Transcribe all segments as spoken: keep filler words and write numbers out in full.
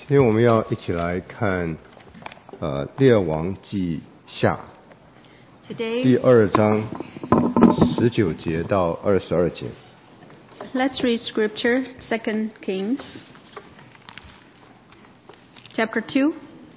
今天我们要一起来看呃列王记下 Today, 第二章十九节到二十二节。 let's read scripture, Second Kings, chapter two.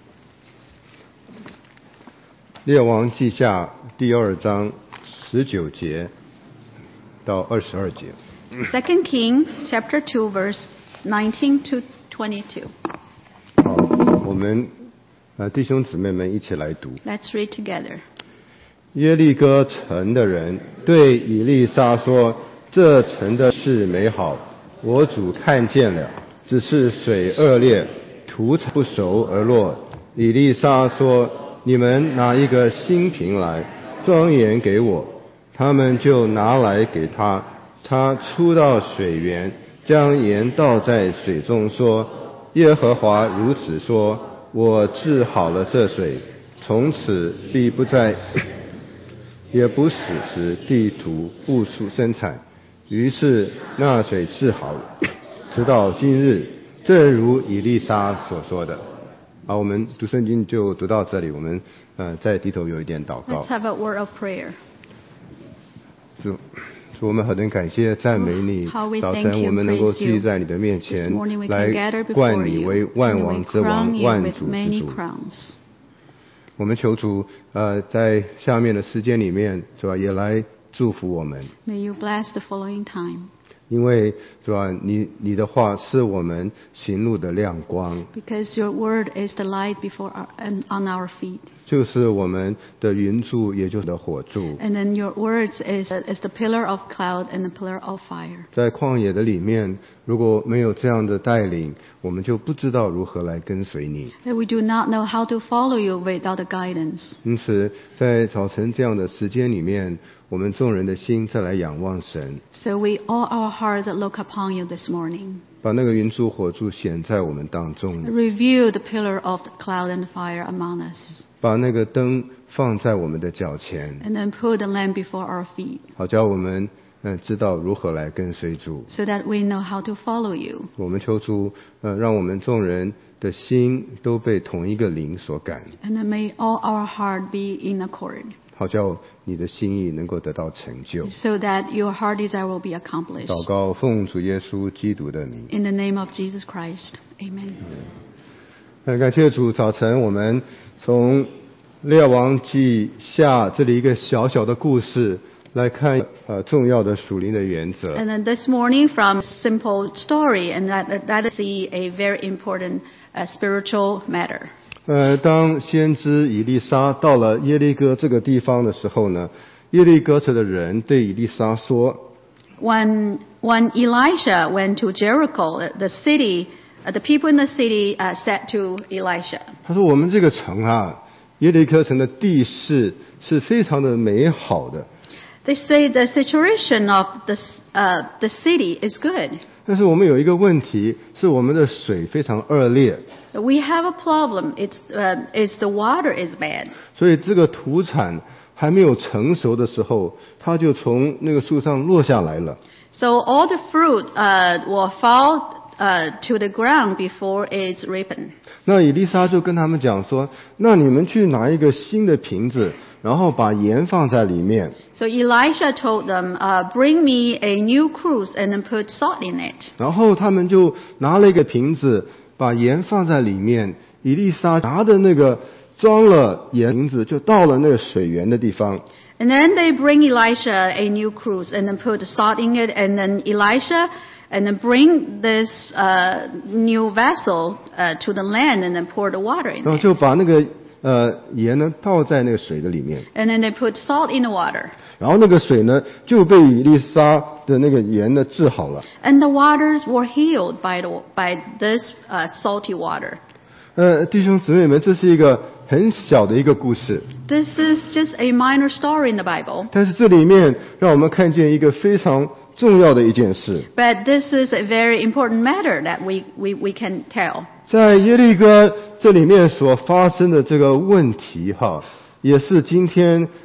列王记下第二章十九节到二十二节。 Second King, chapter two, verse nineteen to twenty-two. 好，我们呃弟兄姊妹们一起来读。 Let's read together. 耶利哥城的人对以利沙说：“这城的事美好，我主看见了，只是水恶劣，土产不熟而落。”以利沙说：“你们拿一个新瓶来，装盐给我。”他们就拿来给他，他出到水源，将盐倒在水中，说：“耶和华如此说，我治好了这水，从此必不再也不使使地土不出生产。”于是那水治好了，直到今日，正如以利沙所说的。好，我们读圣经就读到这里，我们呃再低头有一点祷告。 Let's have a word of prayer. 主，主，我们何等感谢赞美你！ How we 早 thank 晨 you 我们 and 能够 praise 聚 you. 在你的面 This 前， morning we 来 can gather 冠 before 你 you, 为万 and we 王之王、 crown you 万 with 主之 many 主。 crowns. 我们求主，呃，在下面的时间里面，是吧，也来祝福我们。 May you bless the following time, 因为是吧，你你的话是我们行路的亮光， because your word is the light before our, and on our feet. 就是我们的云柱，也就是的火柱。 And then your words is, is the pillar of cloud and the pillar of fire. 在旷野的里面，如果没有这样的带领，我们就不知道如何来跟随你。 That we do not know how to follow you without the guidance. 因此，在早晨这样的时间里面，我们众人的心再来仰望神， So we all our hearts look upon you this morning. 把那个云柱火柱显在我们当中， Reveal the pillar of the cloud and fire among us. 把那个灯放在我们的脚前， And then put the lamp before our feet, 好叫我们嗯、呃、知道如何来跟随主。 so that we know how to follow you. 我们求主，呃，让我们众人的心都被同一个灵所感， And then may all our heart be in accord, 好叫你的心意能够得到成就。 so that your heart desire will be accomplished. 祷告奉主耶稣基督的名。 In the name of Jesus Christ. Amen. 很感谢主，早晨我们从列王记下这里一个小小的故事来看呃重要的属灵的原则。 And then this morning from simple story, and that, that is the, a very important uh, spiritual matter. 呃，当先知以利沙到了耶利哥这个地方的时候呢，耶利哥城的人对以利沙说， When, when Elisha went to Jericho, the city, uh, the people in the city uh, said to Elisha, 他说我们这个城啊，耶利哥城的地势是非常的美好的， they say the situation of the, uh, the city is good. 但是我们有一个问题，是我们的水非常恶劣， We have a problem. It's, uh, it's the water is bad. 所以这个土产还没有成熟的时候，它就从那个树上落下来了。 So all the fruit uh, will fall uh, to the ground before it's ripened. 那以利沙就跟他们讲说，那你们去拿一个新的瓶子，然后把盐放在里面。 So Elisha told them, uh, bring me a new cruse and then put salt in it. 然后他们就拿了一个瓶子，把盐放在里面。以利沙拿的那个装了盐瓶子，就到了那个水源的地方。 And then they bring Elisha a new cruse and then put salt in it. And then Elisha and then bring this uh, new vessel uh, to the land and then pour the water in 然后 it. 就把那个呃盐呢倒在那个水的里面， And then they put salt in the water. 然后那个水呢就被以利沙的那个盐呢治好了。 And the waters were healed by, the, by this uh, salty water. 呃，弟兄姊妹们，这是一个很小的一个故事， This is just a minor story in the Bible. 但是这里面让我们看见一个非常重要的一件事。 But this is a very important matter that we, we, we can tell. 在耶利哥这里面所发生的这个问题哈，也是今天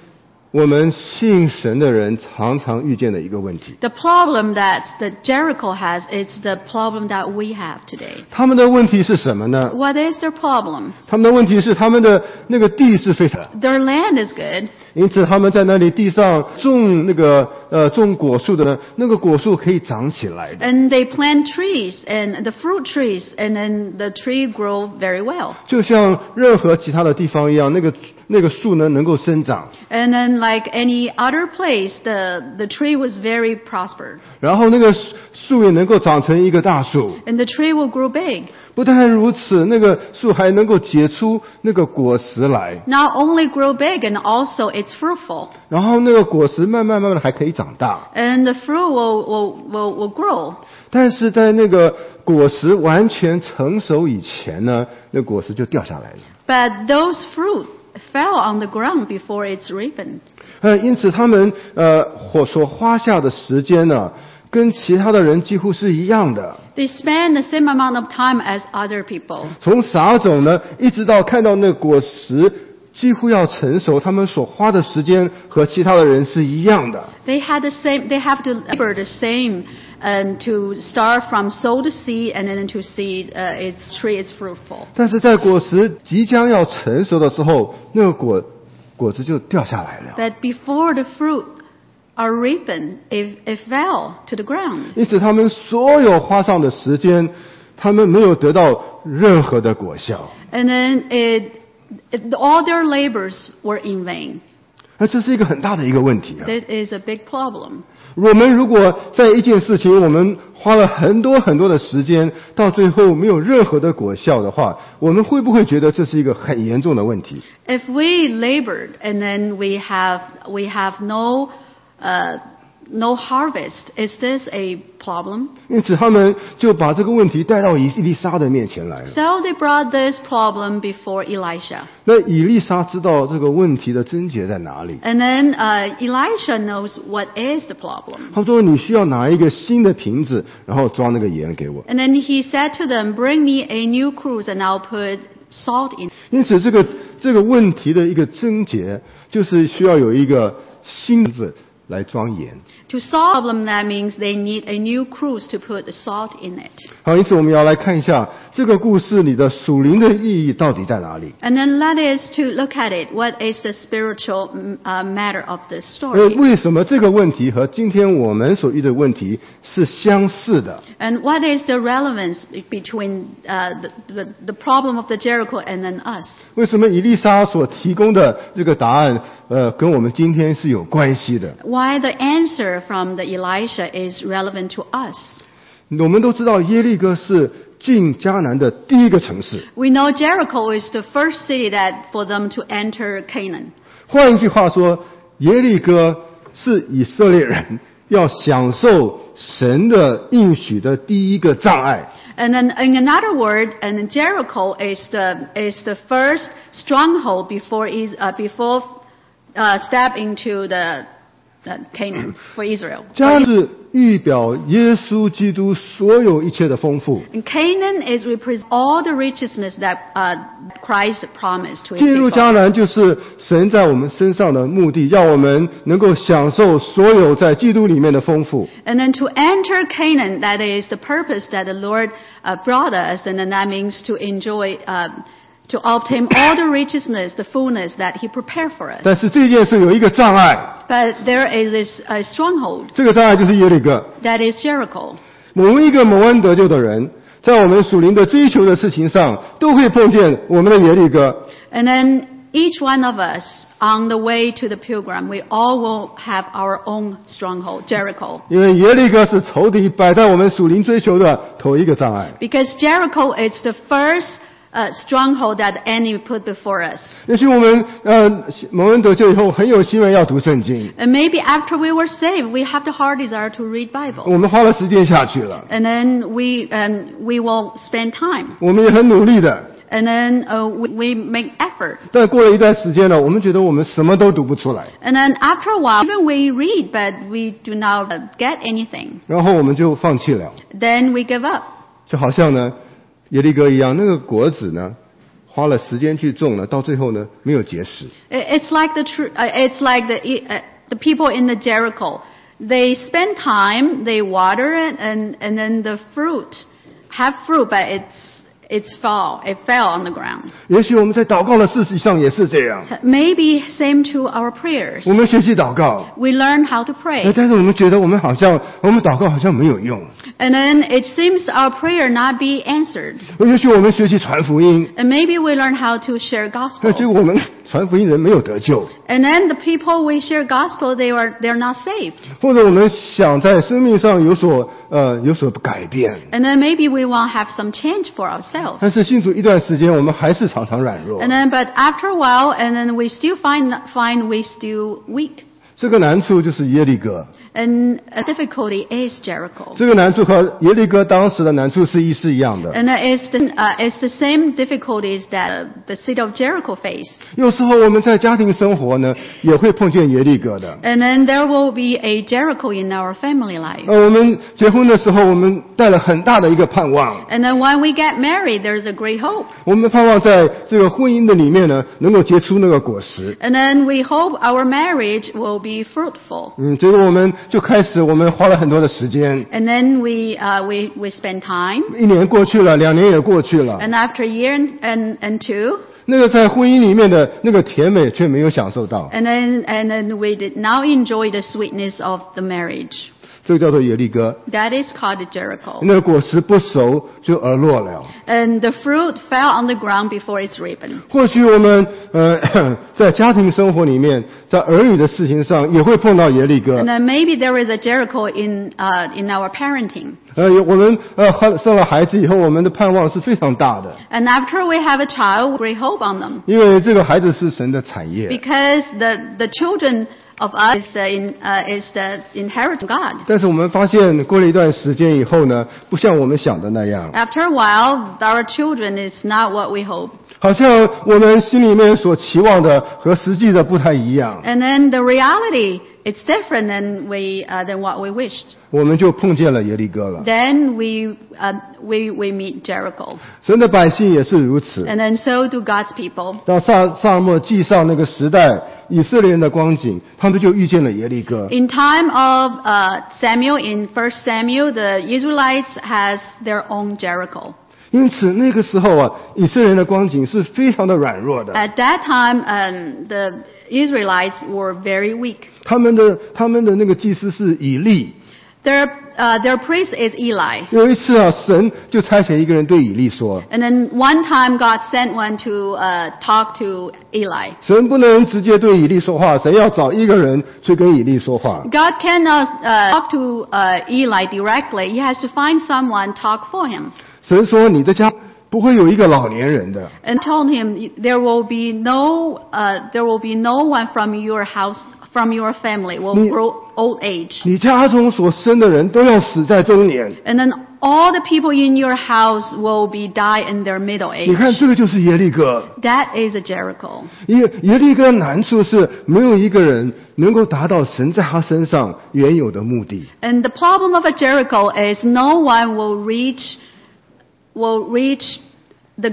我们信神的人常常遇见的一个问题。 The problem that the Jericho has is the problem that we have today. 他们的问题是什么呢？ What is their problem? 他们的问题是他们的那个地是非常， Their land is good, 因此他们在那里地上种那个呃种果树的呢，那个果树可以长起来的， and they plant trees and the fruit trees, and then the tree grow very well. 就像任何其他的地方一样，那个那个树呢能够生长， And then like any other place, the, the tree was very prospered. 然后那个树也能够长成一个大树。 And the tree will grow big. 不但如此，那个树还能够结出那个果实来， Not only grow big, and also it's fruitful. 然后那个果实慢慢慢慢的还可以长大。 And the fruit will, will, will, will grow. 但是在那个果实完全成熟以前呢，那果实就掉下来了。 But those fruit fell on the ground before it's ripened. 呃，因此他们呃所所花下的时间呢，跟其他的人几乎是一样的。 They spend the same amount of time as other people. 从撒种呢，一直到看到那果实几乎要成熟，他们所花的时间和其他的人是一样的。 They had the same. They have to labor the same, and to start from sow the seed and then to see uh, its tree is fruitful. 但是在果实即将要成熟的时候，那个果果子就掉下来了。 But before the fruit are ripened, it, it fell to the ground. 因此，他们所有花上的时间，他们没有得到任何的果效。 And then it, it, all their labors were in vain. 那这是一个很大的一个问题啊！ That is a big problem. 我们如果在一件事情，我们花了很多很多的时间，到最后没有任何的果效的话，我们会不会觉得这是一个很严重的问题？ If we labored and then we have we have no uh, no harvest, is this a problem? 因此，他们就把这个问题带到以利沙的面前来了。 So they brought this problem before Elisha. 那以利沙知道这个问题的症结在哪里？ And then uh, Elisha knows what is the problem. 他说：“你需要拿一个新的瓶子，然后装那个盐给我。” And then he said to them, "Bring me a new cruse, and I'll put salt in." 因此，这个这个问题的一个症结，就是需要有一个新瓶子来装盐。 To solve the problem, that means they need a new cruse to put the salt in it. 好，因此我们要来看一下这个故事里的属灵的意义到底在哪里。 And then let us to look at it. What is the spiritual uh, matter of this 呃， story? 为什么这个问题和今天我们所遇的问题是相似的？ And what is the relevance between uh, the, the, the problem of the Jericho and then us? 为什么以利沙所提供的这个答案，呃，跟我们今天是有关系的？ Why the answer from the Elisha is relevant to us? 我们都知道耶利哥是进迦南的第一个城市。 We know Jericho is the first city that for them to enter Canaan. 换一句话说，耶利哥是以色列人要享受神的应许的第一个障碍。 And then, in another word, and Jericho is the is the first stronghold before is uh, before uh, step into the, the Canaan for Israel. 迦南是预表耶稣基督所有一切的丰富。 And Canaan is represent all the richness that uh, Christ promised to his 进入 people. 迦南就是神在我们身上的目的，要我们能够享受所有在基督里面的丰富。 And then to enter Canaan, that is the purpose that the Lord uh, brought us, and then that means to enjoy, uh, to obtain all the richness, the fullness that He prepared for us. 但是这件事有一个障碍， But there is this uh, stronghold 这个障碍就是耶利哥。 that is Jericho. 某一个蒙恩得救的人，在我们属灵的追求的事情上，都会碰见我们的耶利哥。 And then each one of us on the way to the pilgrim, we all will have our own stronghold, Jericho. 因为耶利哥是仇敌摆在我们属灵追求的头一个障碍。 Because Jericho is the first uh, stronghold that the enemy put before us. 也许我们呃蒙恩得救以后，很有心愿要读圣经， And maybe after we were saved, we have the heart desire to read Bible. 我们花了时间下去了， And then we, um, we will spend time. 我们也很努力的。 And then uh, we, we make effort. 但过了一段时间呢，我们觉得我们什么都读不出来， And then after a while, even we read, but we do not uh, get anything. 然后我们就放弃了。 Then we give up. 就好像呢，耶利哥一样，那个果子呢， 花了时间去种了，到最后呢没有结实。 It's like the tr- uh, it's like the uh, the people in the Jericho. They spend time, they water it, and and then the fruit have fruit, but it's it's fall. It fell on the ground. 也许我们在祷告的事情上也是这样， Maybe same to our prayers. 我们学习祷告， We learn how to 哎 pray, 但是我们觉得我们好像我们祷告好像没有用。 and then it seems our prayer not be answered. 也许我们学习传福音， And maybe we learn how to share 那结 gospel. 果我们传福音人没有得救， And then the people we share gospel, they are they're not saved. 或者我们想在生命上有所呃有所改变， And then maybe we want to have some change for ourselves. 但是信主一段时间，我们还是常常软弱 And。then, but after a while, and then we still find find we still weak. 这个难处就是耶利哥， And a difficulty is Jericho. 这个难处和耶利哥当时的难处是一是一样的。 And it's the, uh, it's the same difficulties that uh, the city of Jericho faced. 有时候我们在家庭生活呢，也会碰见耶利哥的。 And then there will be a Jericho in our family life. 呃，我们结婚的时候，我们带了很大的一个盼望， And then when we get married, there's a great hope. 我们盼望在这个婚姻的里面呢，能够结出那个果实。 And then we hope our marriage will be fruitful. 嗯，结果我们就开始，我们花了很多的时间， And then we, uh, we, we spend time. 一年过去了，两年也过去了， And after a year and, and, and two, 那个在婚姻里面的那个甜美却没有享受到， and then, and then we did now enjoy the sweetness of the marriage. 这个叫做耶利哥。 That is called Jericho. 那个果实不熟就而落了。 And the fruit fell on the ground before it's ripened. 或许我们呃在家庭生活里面，在儿女的事情上也会碰到耶利哥 And。then maybe there is a Jericho in, uh, in our parenting. 呃，我们呃生了孩子以后，我们的盼望是非常大的， And after we have a child, great hope on them. 因为这个孩子是神的产业。 Because the, the children of us is the, in, uh, is the inheritance of God. 但是我们发现，过了一段时间以后呢，不像我们想的那样， After a while, our children is not what we hope. 好像我们心里面所期望的和实际的不太一样， And then the reality, it's different than we, uh, than what we wished. 我们就碰见了耶利哥了。 Then we, uh, we, we meet Jericho. 神的百姓也是如此。 And then so do God's people. 当萨萨摩记上那个时代，以色列人的光景，他们就遇见了耶利哥。 In time of uh, Samuel, in First Samuel, the Israelites has their own Jericho. 因此那个时候啊，以色列人的光景是非常的软弱的。 At that time, um, the Israelites were very weak. 他们的他们的那个祭司是以利。 Their, uh, their priest is Eli. 有一次啊，神就差遣一个人对以利说 And then one time God sent one to uh, talk to Eli.：“ 神不能直接对以利说话，神要找一个人去跟以利说话。 God cannot uh, talk to uh, Eli directly. He has to find someone talk for him. 神说：你的家不会有一个老年人的。 And told him there will be no uh, there will be no one from your house from your family will Ni- grow old age. 你家中所生的人都要死在中年。 And then all the people in your house will be die in their middle 你看， age. 这个就是耶利哥。 That is a Jericho. 耶耶利哥的难处是没有一个人能够达到神在他身上原有的目的。 And the problem of a Jericho is no one will reach will reach the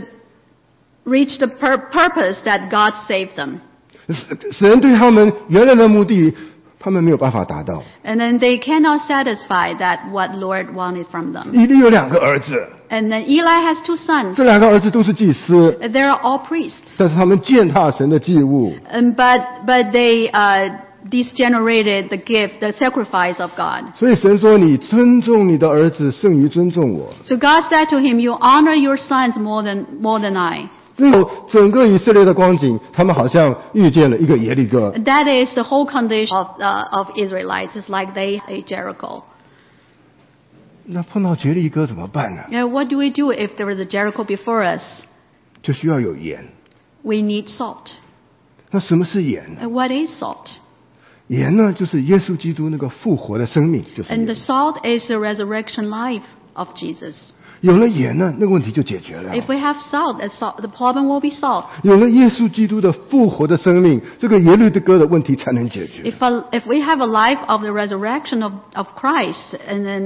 reach the pur- purpose that God saved them. 神对他们原来的目的，他们没有办法达到。 And then they cannot satisfy that what Lord wanted from them. 以利有两个儿子， And then Eli has two sons. 这两个儿子都是祭司， They're all priests. 但是他们践踏神的祭物。 And but but they uh, degenerated the gift, the sacrifice of God. 所以神说：“你尊重你的儿子胜于尊重我。 So God said to him, "You honor your sons more than more than I." ” 最后，整个以色列的光景，他们好像遇见了一个耶利哥。 That is the whole condition of uh, of Israelites. It's like they a Jericho. 那碰到耶利哥怎么办呢？ Yeah, what do we do if there is a Jericho before us? 就需要有盐。 We need salt. 那什么是盐呢？ And what is salt? 盐呢，就是耶稣基督那个复活的生命，就是盐 And the salt is the resurrection life of Jesus. 有了盐呢，那个问题就解决了。 If we have salt, the salt- the problem will be solved. 有了耶稣基督的复活的生命，这个耶利哥的问题才能解决。 If, a, if we have a life of the resurrection of, of Christ, and then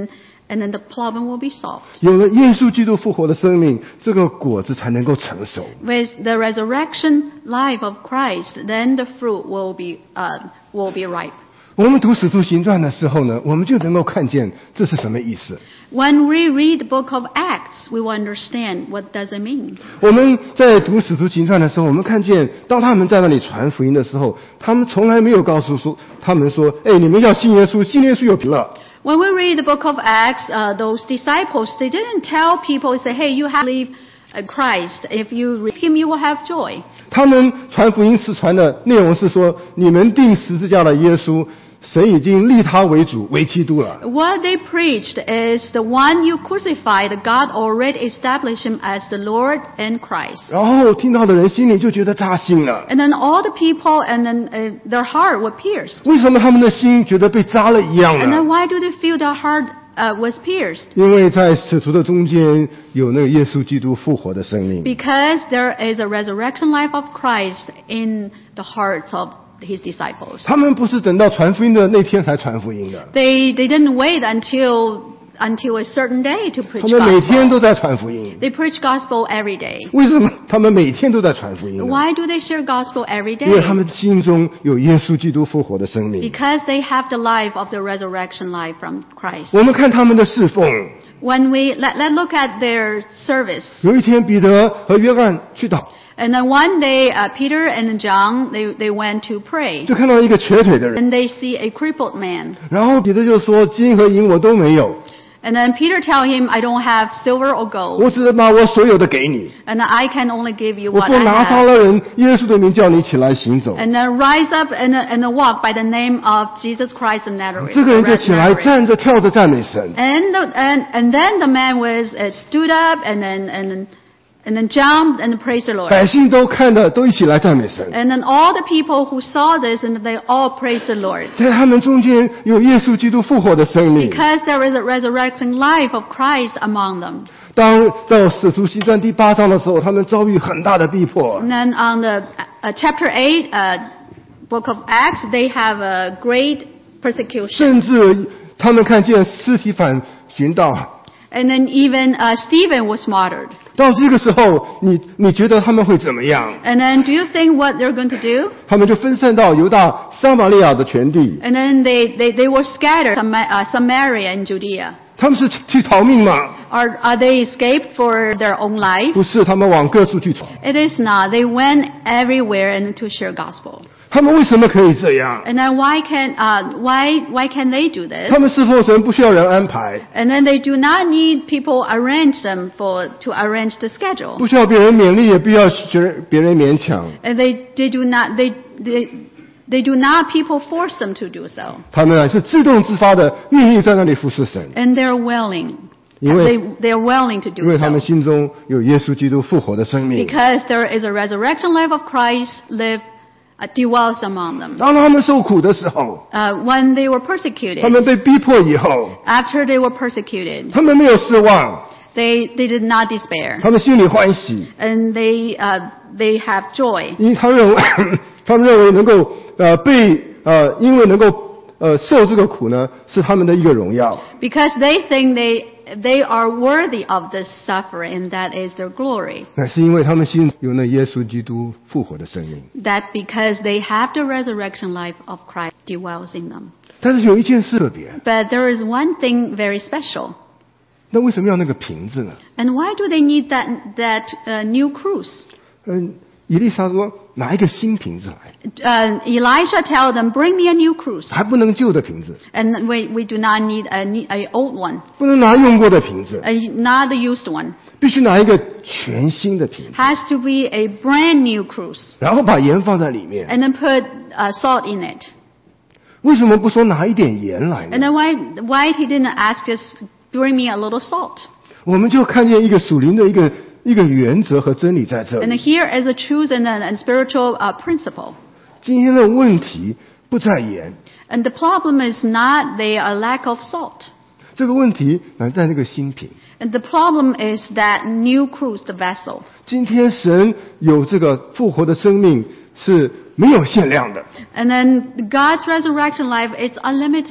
and then the problem will be solved. 有了耶稣基督复活的生命，这个果子才能够成熟。 With the resurrection life of Christ, then the fruit will be uh, will be ripe. 我们读使徒行传的时候呢，我们就能够看见这是什么意思。 When we read the book of Acts, we will understand what does it mean. 我们在读使徒行传的时候，我们看见当他们在那里传福音的时候，他们从来没有告诉说他们说，哎，你们要信耶稣，信耶稣有平了。 When we read the book of Acts, uh, those disciples, they didn't tell people, say, hey, you have to believe Christ. If you read him, you will have joy. 他们传福音是传的内容是说，你们钉十字架的耶稣，神已经立他为主为基督了。 What they preached is the one you crucified, God already established him as the Lord and Christ. 然后听到的人心里就觉得扎心了。 And then all the people, and then uh, their heart were pierced. 为什么他们的心觉得被扎了一样 And 呢？ then why do they feel their heart uh, was pierced? 因为在使徒的中间有那个耶稣基督复活的生命。 Because there is a resurrection life of Christ in the hearts of his disciples. 他们不是等到传福音的那天才传福音的， They they didn't wait until until a certain day to 他 preach 们每天 gospel. 都在传福音。 They preach gospel every day. 为什么他们每天都在传福音呢？ Why do they share gospel every 因为他 day? 们心中有耶稣基督复活的生命。 Because they have the life of the resurrection life from Christ. 我们看他们的侍奉， When we let let look at their service. 有一天彼得和约翰去祷， And then one day, uh, Peter and John, they, they went to pray. 就看到一个瘸腿的人， And they see a crippled man. 然后彼得就说：“金和银我都没有， And then Peter tell him, I don't have silver or gold. 我只能把我所有的给你。 And I can only give you 我 what 奉 I 拿撒 have. 勒人耶稣的名叫你起来行走。” And then rise up and, and walk by the name of Jesus Christ of Nazareth. 这个人就起来 Nazareth. 站着跳着赞美神。 And, the, and, and then the man was uh, stood up and then, and then, and then jumped and praised the Lord. 百姓都看的都一起来赞美神。 And then all the people who saw this, and they all praised the Lord. 在他们中间有耶稣基督复活的生命。 Because there is a resurrecting life of Christ among them. 当到使徒行传第八章的时候，他们遭遇很大的逼迫。 And then on the uh, chapter eight, uh, book of Acts, they have a great persecution. 甚至他们看见尸体反寻到。 And then even uh, Stephen was martyred. 到这个时候，你你觉得他们会怎么样？ And then do you think what they're going to do? 他们就分散到犹大、撒玛利亚的全地。 And then they, they, they were scattered to uh, Samaria and Judea. 他们是去逃命吗？ Are, are they escaped for their own life? 不是，他们往各处去闯。 It is not. They went everywhere and to share gospel. 他们为什么可以这样？ And then why can uh, why why can they do this? 他们侍奉神不需要人安排， And then they do not need people arrange them for to arrange the schedule. 不需要别人勉励，也不要学别人勉强。 And they they do not they they they do not people force them to do so. 他们啊是自动自发的，愿意在那里服侍神， And they're willing. 因为 They they are willing to 因为 do 他们 so. 心中有耶稣基督复活的生命。 Because there is a resurrection life of Christ live uh, dwells among them. 当他们受苦的时候， Uh, when they were 他 persecuted, 们被逼迫以后， after they were persecuted, 他们没有失望， they they did not despair. 他们心里欢喜， And they uh, they have joy. 因为他认为他们认为能够呃被呃因为能够呃受这个苦呢，是他们的一个荣耀。 Because they think they they are worthy of this suffering, and that is their glory. 那是因为他们心中有那耶稣基督复活的生命。 That because they have the resurrection life of Christ dwells in them. 但是有一件事特别， But there is one thing very special. 那为什么要那个瓶子呢？ And why do they need that that uh, new cruse? 嗯，以利沙说拿一个新瓶子来， Uh, Elisha tell them, bring me a new cruse. 还不能旧的瓶子， And we, we do not need a, a old one, 不能拿用过的瓶子， a, not the used one. 必须拿一个全新的瓶子， Has to be a brand new cruse. 然后把盐放在里面。 And then put uh, salt in it. 为什么不说拿一点盐来 And 呢？ then why, why he didn't ask us, bring me a little salt? 我们就看见一个属灵的一个一个原则和真理在这 And 里。 here is a truth and a and spiritual uh, principle. 今天的问题不在盐， And the problem is not the uh, lack of salt. 这个问题乃在那个新瓶。 And the problem is that new cruse, the vessel. 今天神有这个复活的生命是没有限量的， And then God's resurrection life, it's unlimited.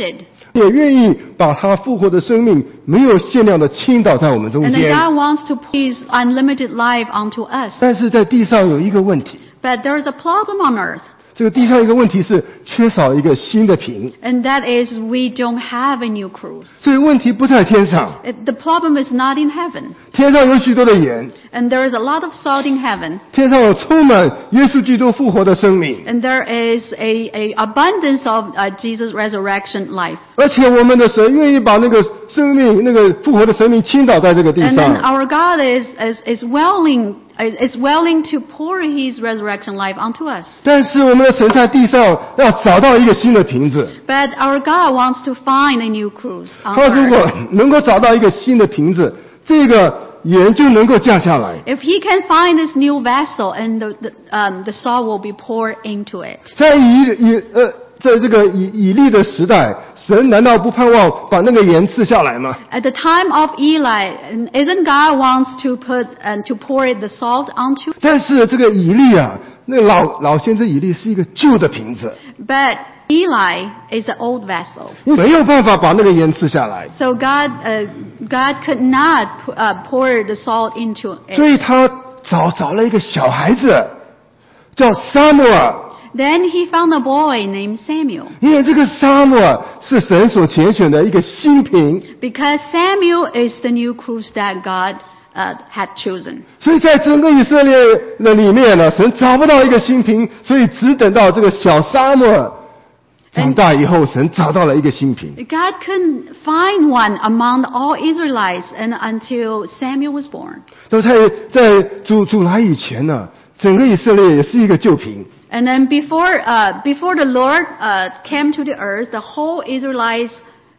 也愿意把他复活的生命没有限量的倾倒在我们中 And then 间。 God wants to pour His unlimited life onto us. 但是在地上有一个问题， But there is a problem on earth. 这个地上一个问题是缺少一个新的瓶， And that is we don't have a new cruise. 这个问题不在天上， It, the problem is not in heaven. 天上有许多的盐， And there is a lot of salt in heaven. 天上有充满耶稣基督复活的生命， And there is a, a abundance of uh, Jesus' resurrection life. 而且我们的神愿意把那个生命、那个复活的生命倾倒在这个地 And 上 then。our God is, is, is willing is willing to pour His resurrection life onto us. 但是我们的神在地上要找到一个新的瓶子， But our God wants to find a new cruise on 他如果 earth. 能够找到一个新的瓶子，这个盐就能够降下来。 If He can find this new vessel, and the, the, um, the salt will be poured into it. 在以以呃，在这个以以利的时代，神难道不盼望把那个盐赐下来吗？ At the time of Eli, and isn't God wants to put and to pour it the salt onto? 但是这个以利啊，那个老老先知以利是一个旧的瓶子， But Eli is an old vessel. 没有办法把那个盐赐下来， So God, uh, God could not uh, pour the salt into 所 it. 以他找找了一个小孩子，叫撒母耳。 Then he found a boy named Samuel. 因为这个撒母耳是神所拣选的一个新瓶， Because Samuel is the new cruise that God uh, had chosen. 所以在整个以色列的里面呢，神找不到一个新瓶，所以只等到这个小撒母耳长大以后，神找到了一个新瓶。 God couldn't find one among all Israelites and until Samuel was born. 都在在主主来以前呢，整个以色列也是一个旧瓶。 And then before, uh, before the Lord uh, came to the earth, the whole Israelites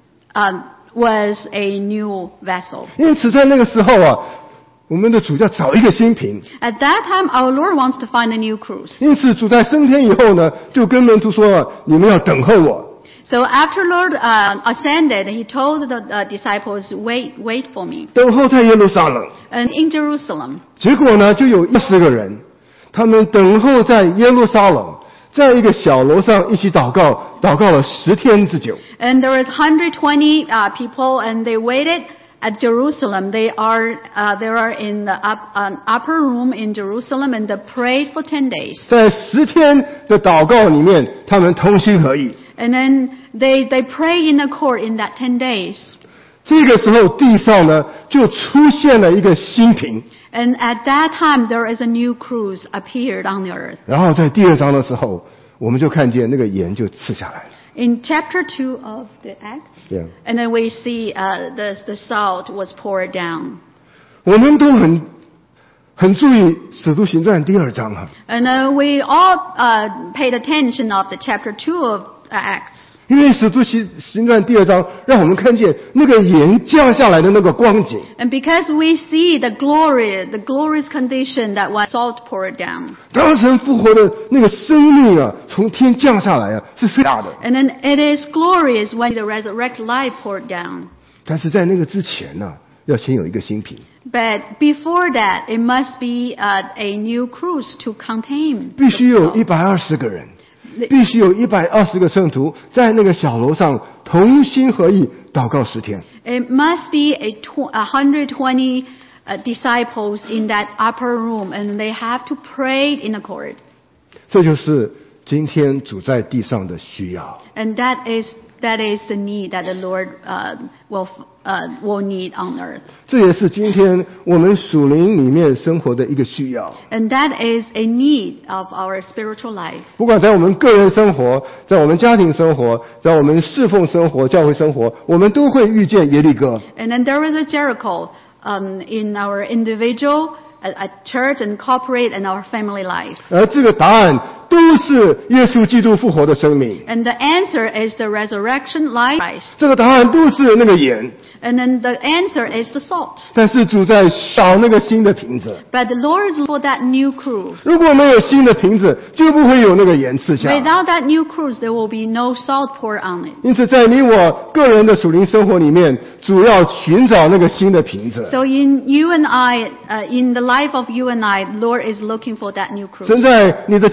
um, was a new vessel. 因此在那个时候啊，我们的主要找一个新瓶。 At that time, our Lord wants to find a new cruise. 因此主在升天以后呢，就跟门徒说：“你们要等候我。” So after Lord uh, ascended, He told the uh, disciples, "Wait, wait for me." 等候在耶路撒冷。 And in Jerusalem, 结果呢，就有一十个人，他们等候在耶路撒冷，在一个小楼上一起祷告，祷告了十天之久。 and there was one hundred twenty uh, people, and they waited at Jerusalem. They are uh, they are in the up, uh, upper room in Jerusalem, and they prayed for ten days. 在十天的祷告里面，他们同心合意。 And then they they pray in accord in that ten days. 这个时候，地上呢就出现了一个新瓶。 And at that time, there is a new cruise appeared on the earth. 然后在第二章的时候，我们就看见那个盐就赐下来了。 In chapter two of the Acts, Yeah. and then we see uh, the the salt was poured down. 我们都很很注意《使徒行传》第二章啊， And uh, we all uh, paid attention of the chapter two of Acts. 因为《使徒行行传》第二章让我们看见那个盐降下来的那个光景。 And because we see the glory, the glorious condition that was salt poured down. 当神复活的那个生命啊，从天降下来啊，是非常大的。 And then it is glorious when the resurrected life poured down. 但是在那个之前呢、要先有一个新瓶， But before that, it must be uh, a new cruise to contain 必须 the 有 salt. 一百二十个人，必须有一百二十个圣徒在那个小楼上同心合意祷告十天。 It must be a tw- one hundred twenty uh, disciples in that upper room, and they have to pray in accord. 这就是今天主在地上的需要。 And that is that is the need that the Lord uh, will uh, will need on earth. 这也是今天我们属灵里面生活的一个需要。 And that is a need of our spiritual life. 不管在我们个人生活，在我们家庭生活，在我们侍奉生活、教会生活，我们都会遇见耶利哥。 And then there is a Jericho um, in our individual, at, at church, and corporate, and our family life. 而这个答案都是耶稣基督复活的生命。 And the answer is the resurrection life Christ. 这个答案都是那个盐， And then the answer is the salt. 但是主在找那个新的瓶子。 But the Lord is for that new cruise. 如果没有新的瓶子，就不会有那个盐赐下。 Without that new cruise, there will be no salt poured on it. 因此，在你我个人的属灵生活里面，主要寻找那个新的瓶子。 So in you and I, uh, in the life of you and I, Lord is looking for that new cruise. 神在你的家庭生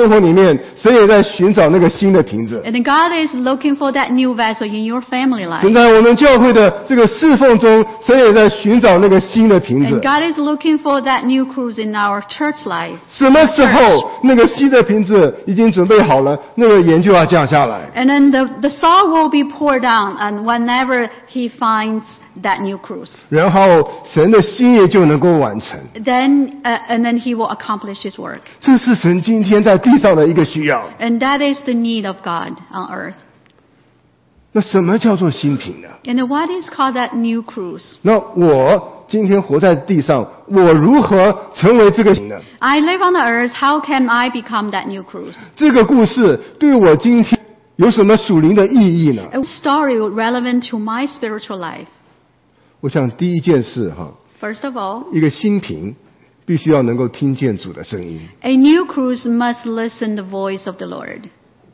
生活里面，神也在寻找那个新的瓶子。 And then God is looking for that new vessel in your family life. 神在我们教会的这个侍奉中，神也在寻找那个新的瓶子 And。God is looking for that new cruise in our church life. 什么时候那个新的瓶子已经准备好了，那个盐就要降下来。 And then the, the salt will be poured down, and whenever He finds that new cruise, 然后神的心意就能够完成。 then uh, and then He will accomplish His work. 这是神今天在地上的一个需要。 And that is the need of God on earth. 那什么叫做新瓶呢？ And then what is called that new cruise? 那我今天活在地上，我如何成为这个瓶呢？ I live on the earth, how can I become that new cruise? 这个故事对我今天有什么属灵的意义呢？ A story relevant to my spiritual life. 我想第一件事哈， First of all, 一个新瓶必须要能够听见主的声音。 a new cruise must listen the voice of the Lord,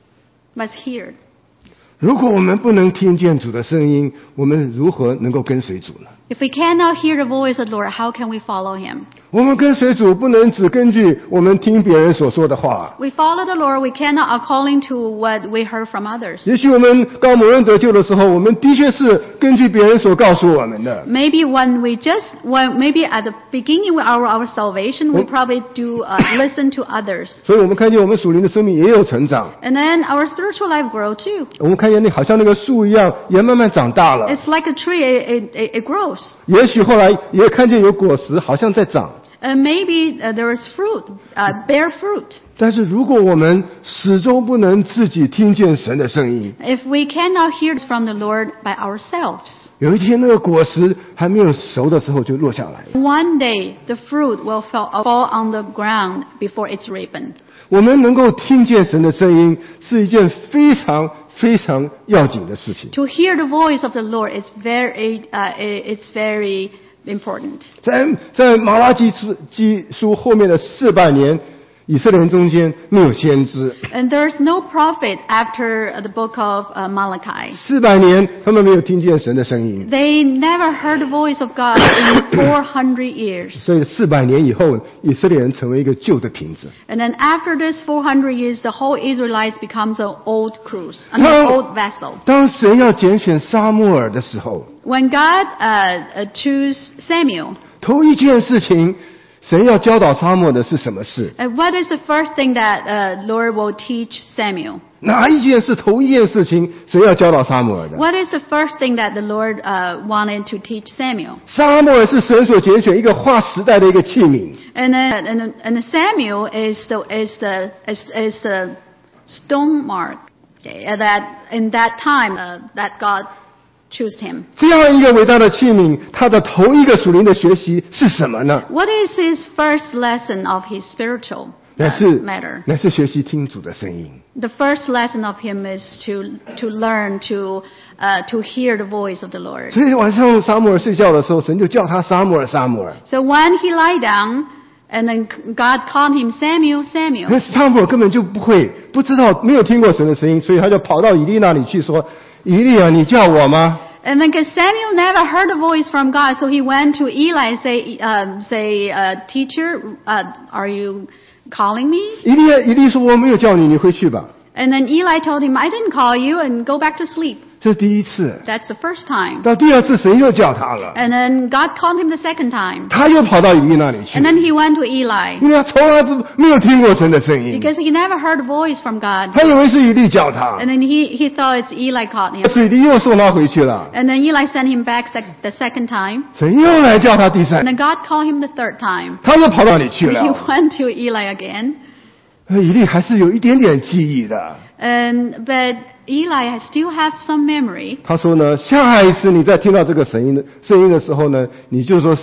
must hear. 如果我们不能听见主的声音，我们如何能够跟随主呢？ If we cannot hear the voice of the Lord, how can we follow Him? 我们跟随主不能只根据我们听别人所说的话。 We follow the Lord, we cannot according to what we heard from others. 也许我们刚某人得救的时候，我们的确是根据别人所告诉我们的。 Maybe when we just, when maybe at the beginning of our, our salvation, we probably do uh, listen to others. 所以我们看见我们属灵的生命也有成长。 And then our spiritual life grow too. 我们看见那好像那个树一样，也慢慢长大了。 It's like a tree, it, it, it grows. 也许后来也看见有果实，好像在长。 And maybe uh, there is fruit, uh, bear fruit. 但是如果我们始终不能自己听见神的声音， If we cannot hear from the Lord by ourselves, 有一天那个果实还没有熟的时候就落下来。 one day the fruit will fall, fall on the ground before it's ripened. 我们能够听见神的声音，是一件非常非常要紧的事情。 To hear the voice of the Lord is very, uh, it's very important. 在在马拉基书基书后面的四百年，以色列人中间没有先知。 And there's no prophet after the book of uh, Malachi. 四百年，他们没有听见神的声音。 They never heard the voice of God in four hundred years. 所以四百年以后，以色列人成为一个旧的瓶子。 And then after this four hundred years, the whole Israelites becomes an old cruise, an 当 old vessel. 当神要拣选撒母耳的时候， When God uh, uh, chose Samuel, 头一件事情，神要教导撒母耳的是什么事？ uh, what is the first thing that uh, Lord will teach Samuel? 哪一件是头一件事情，神要教导撒母耳的？ What is the first thing that the Lord uh, wanted to teach Samuel? 撒母耳是神所拣选一个划时代的一个器皿。 And then, and, then- and then Samuel is the is the is, is the stone mark, okay, uh, that in that time uh, that God chose him. 这样一个伟大的器皿，他的头一个属灵的学习是什么呢？ What is his first lesson of his spiritual 乃 uh, 是 matter? 乃是学习听主的声音。 The first lesson of him is to to learn to uh, to hear the voice of the Lord. 所以晚上撒母耳睡觉的时候，神就叫他撒母耳，撒母耳。 So when he lie down, and then God called him Samuel, 那 Samuel. 撒母耳根本就不会，不知道，没有听过神的声音，所以他就跑到以利那里去说：“以利啊，你叫我吗？” And then, because Samuel never heard a voice from God, so he went to Eli and say, um, say, uh, teacher, uh, are you calling me? 以利以利说：“我没有叫你，你回去吧。 And then Eli told him, I didn't call you, and go back to sleep. ” 这是第一次。 That's the first time. 到第二次，神又叫他了， And then God called him the second time. 他又跑到以利那里去 And，then he went to Eli 因为他从来不没有听过神的声音， because he never heard a voice from God. 他以为是以利叫他 And，then he, he thought it's Eli called him. 所以以利又送他回去了。 And then Eli sent him back sec- the second time. 神又来叫他第三 And，then God called him the third time. 他又跑到那里去 He 了。 went to Eli again. 以利还是有一点点记忆的。 And, but Eli has- still have some memory. 他说呢，下一次你再听到这个声音的声音的时候呢，你就说，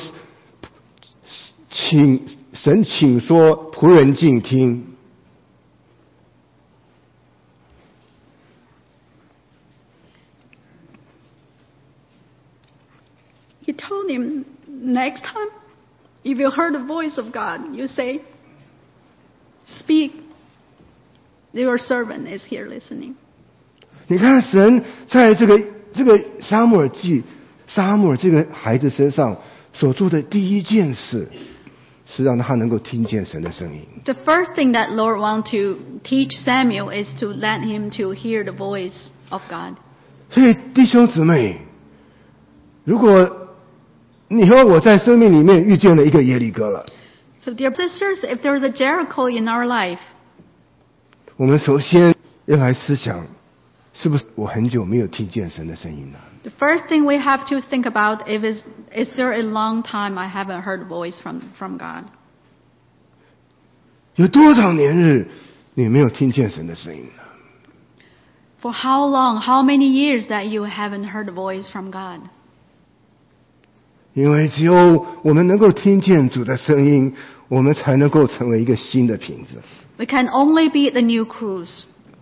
请神请说，仆人静听。 He told him, next time, if you heard the voice of God, you say, speak. Your servant is here listening. 你看，神在这个这个撒母耳记，撒母耳这个孩子身上所做的第一件事， 是让他能够听见神的声音。 The first thing that Lord wants to teach Samuel is to let him to hear the voice of God. 所以弟兄姊妹，如果你和我在生命里面遇见了一个耶利哥了， So dear sisters, if there's a Jericho in our life, 我们首先要来思想，是不是我很久没有听见神的声音了？ the first thing we have to think about is, is there a long time I haven't heard a voice from, from God? 有多少年日你没有听见神的声音了？ For how long, how many years that you haven't heard a voice from God? 因为只有我们能够听见主的声音，我们才能够成为一个新的瓶子。 We can only be the new cruise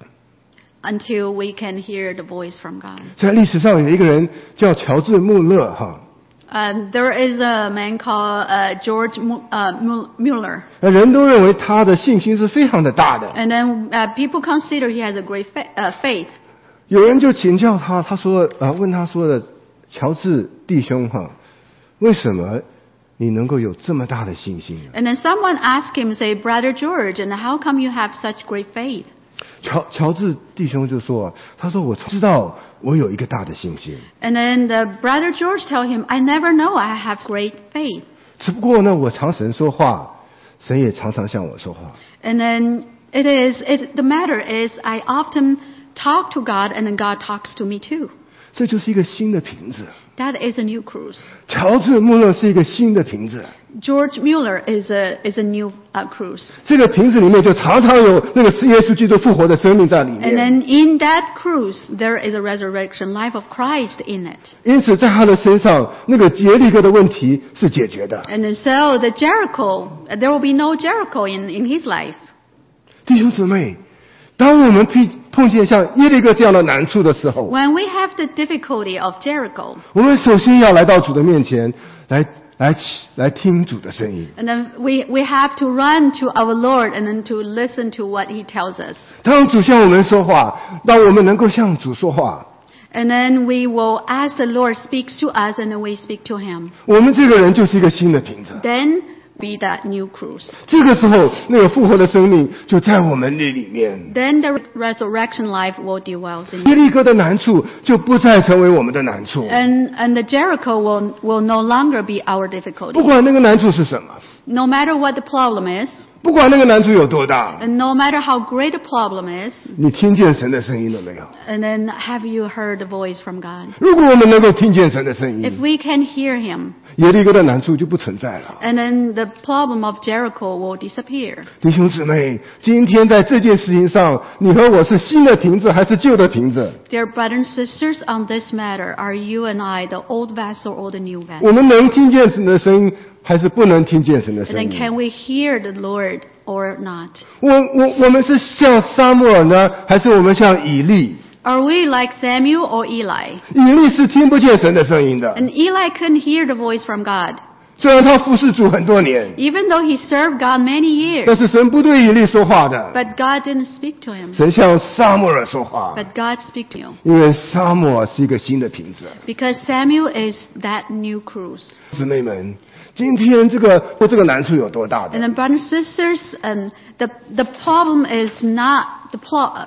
until we can hear the voice from God. 在历史上有一个人叫乔治·穆勒哈， Um, there is a man called uh, George Mu- uh, Mu- Mueller. 那人都认为他的信心是非常的大的。 And then uh, people consider he has a great fa- uh, faith. 有人就请教他，他说啊，问他说的，乔治弟兄哈，为什么你能够有这么大的信心呢？ And then someone asked him, say, Brother George, and how come you have such great faith? 乔乔治弟兄就说，他说我知道我有一个大的信心， And then the Brother George tell him, I never know I have great faith. 只不过呢，我常神说话，神也常常向我说话。 And then it is, it, the matter is, I often talk to God, and then God talks to me too. 这就是一个新的瓶子。 That is a new cruise. 乔治·穆勒是一个新的瓶子， George Mueller is a is a new uh, cruise. 这个瓶子里面就常常有那个是耶稣基督复活的生命在里 And 面。 then in that cruise, there is a resurrection life of Christ in it. 因此，在他的身上，那个耶利哥的问题是解决的。 And then so the Jericho, there will be no Jericho in, in his life. 弟兄姊妹，当我们碰碰见像耶利哥这样的难处的时候， When we have the difficulty of Jericho, 我们首先要来到主的面前，来来来听主的声音。 and then we, we have to run to our Lord and then to listen to what he tells us. 当主向我们说话，让我们能够向主说话， And then we will, as the Lord speaks to us, and then we speak to him. 我们这个人就是一个新的瓶子。 Then be that new cruise. 这个时候，那个复活的生命就在我们的里面。 Then the resurrection life will dwell in 耶 you. 利哥的难处就不再成为我们的难处， And, and the Jericho will, will no longer be our 不 difficulty. 管那个难处是什么， No matter what the problem is, 不管那个难处有多大， and no matter how great the problem is, 你听见神的声音了没有？ and then have you heard the voice from God? 如果我们能够听见神的声 If 音， we can hear him, 耶利哥的难处就不存在了。 and then the problem of Jericho will disappear. 弟兄姊妹，今天在这件事情上，你和我是新的瓶子还是旧的瓶子？ Dear brothers and sisters, on this matter, are you and I the old vessel or the new vessel? 我们能听见神的声音，还是不能听见神的 And 声 then 音？ can we hear the Lord or not? 我我我们是像撒母耳呢，还是我们像以利？ Are we like Samuel or Eli? 以利是听不见神的声音的， And Eli couldn't hear the voice from God. 虽然他服侍主很多年， Even though he served God many 但 years, 是神不对以利说话的， but God didn't speak to him. 神向撒母耳说话， But God speak to you. 因为撒母耳是一个新的瓶子。 Because Samuel is that new cruise. 姊妹们，今天这个或这个难处有多大 And 的？ then brothers and sisters, and the, the problem is not the pro-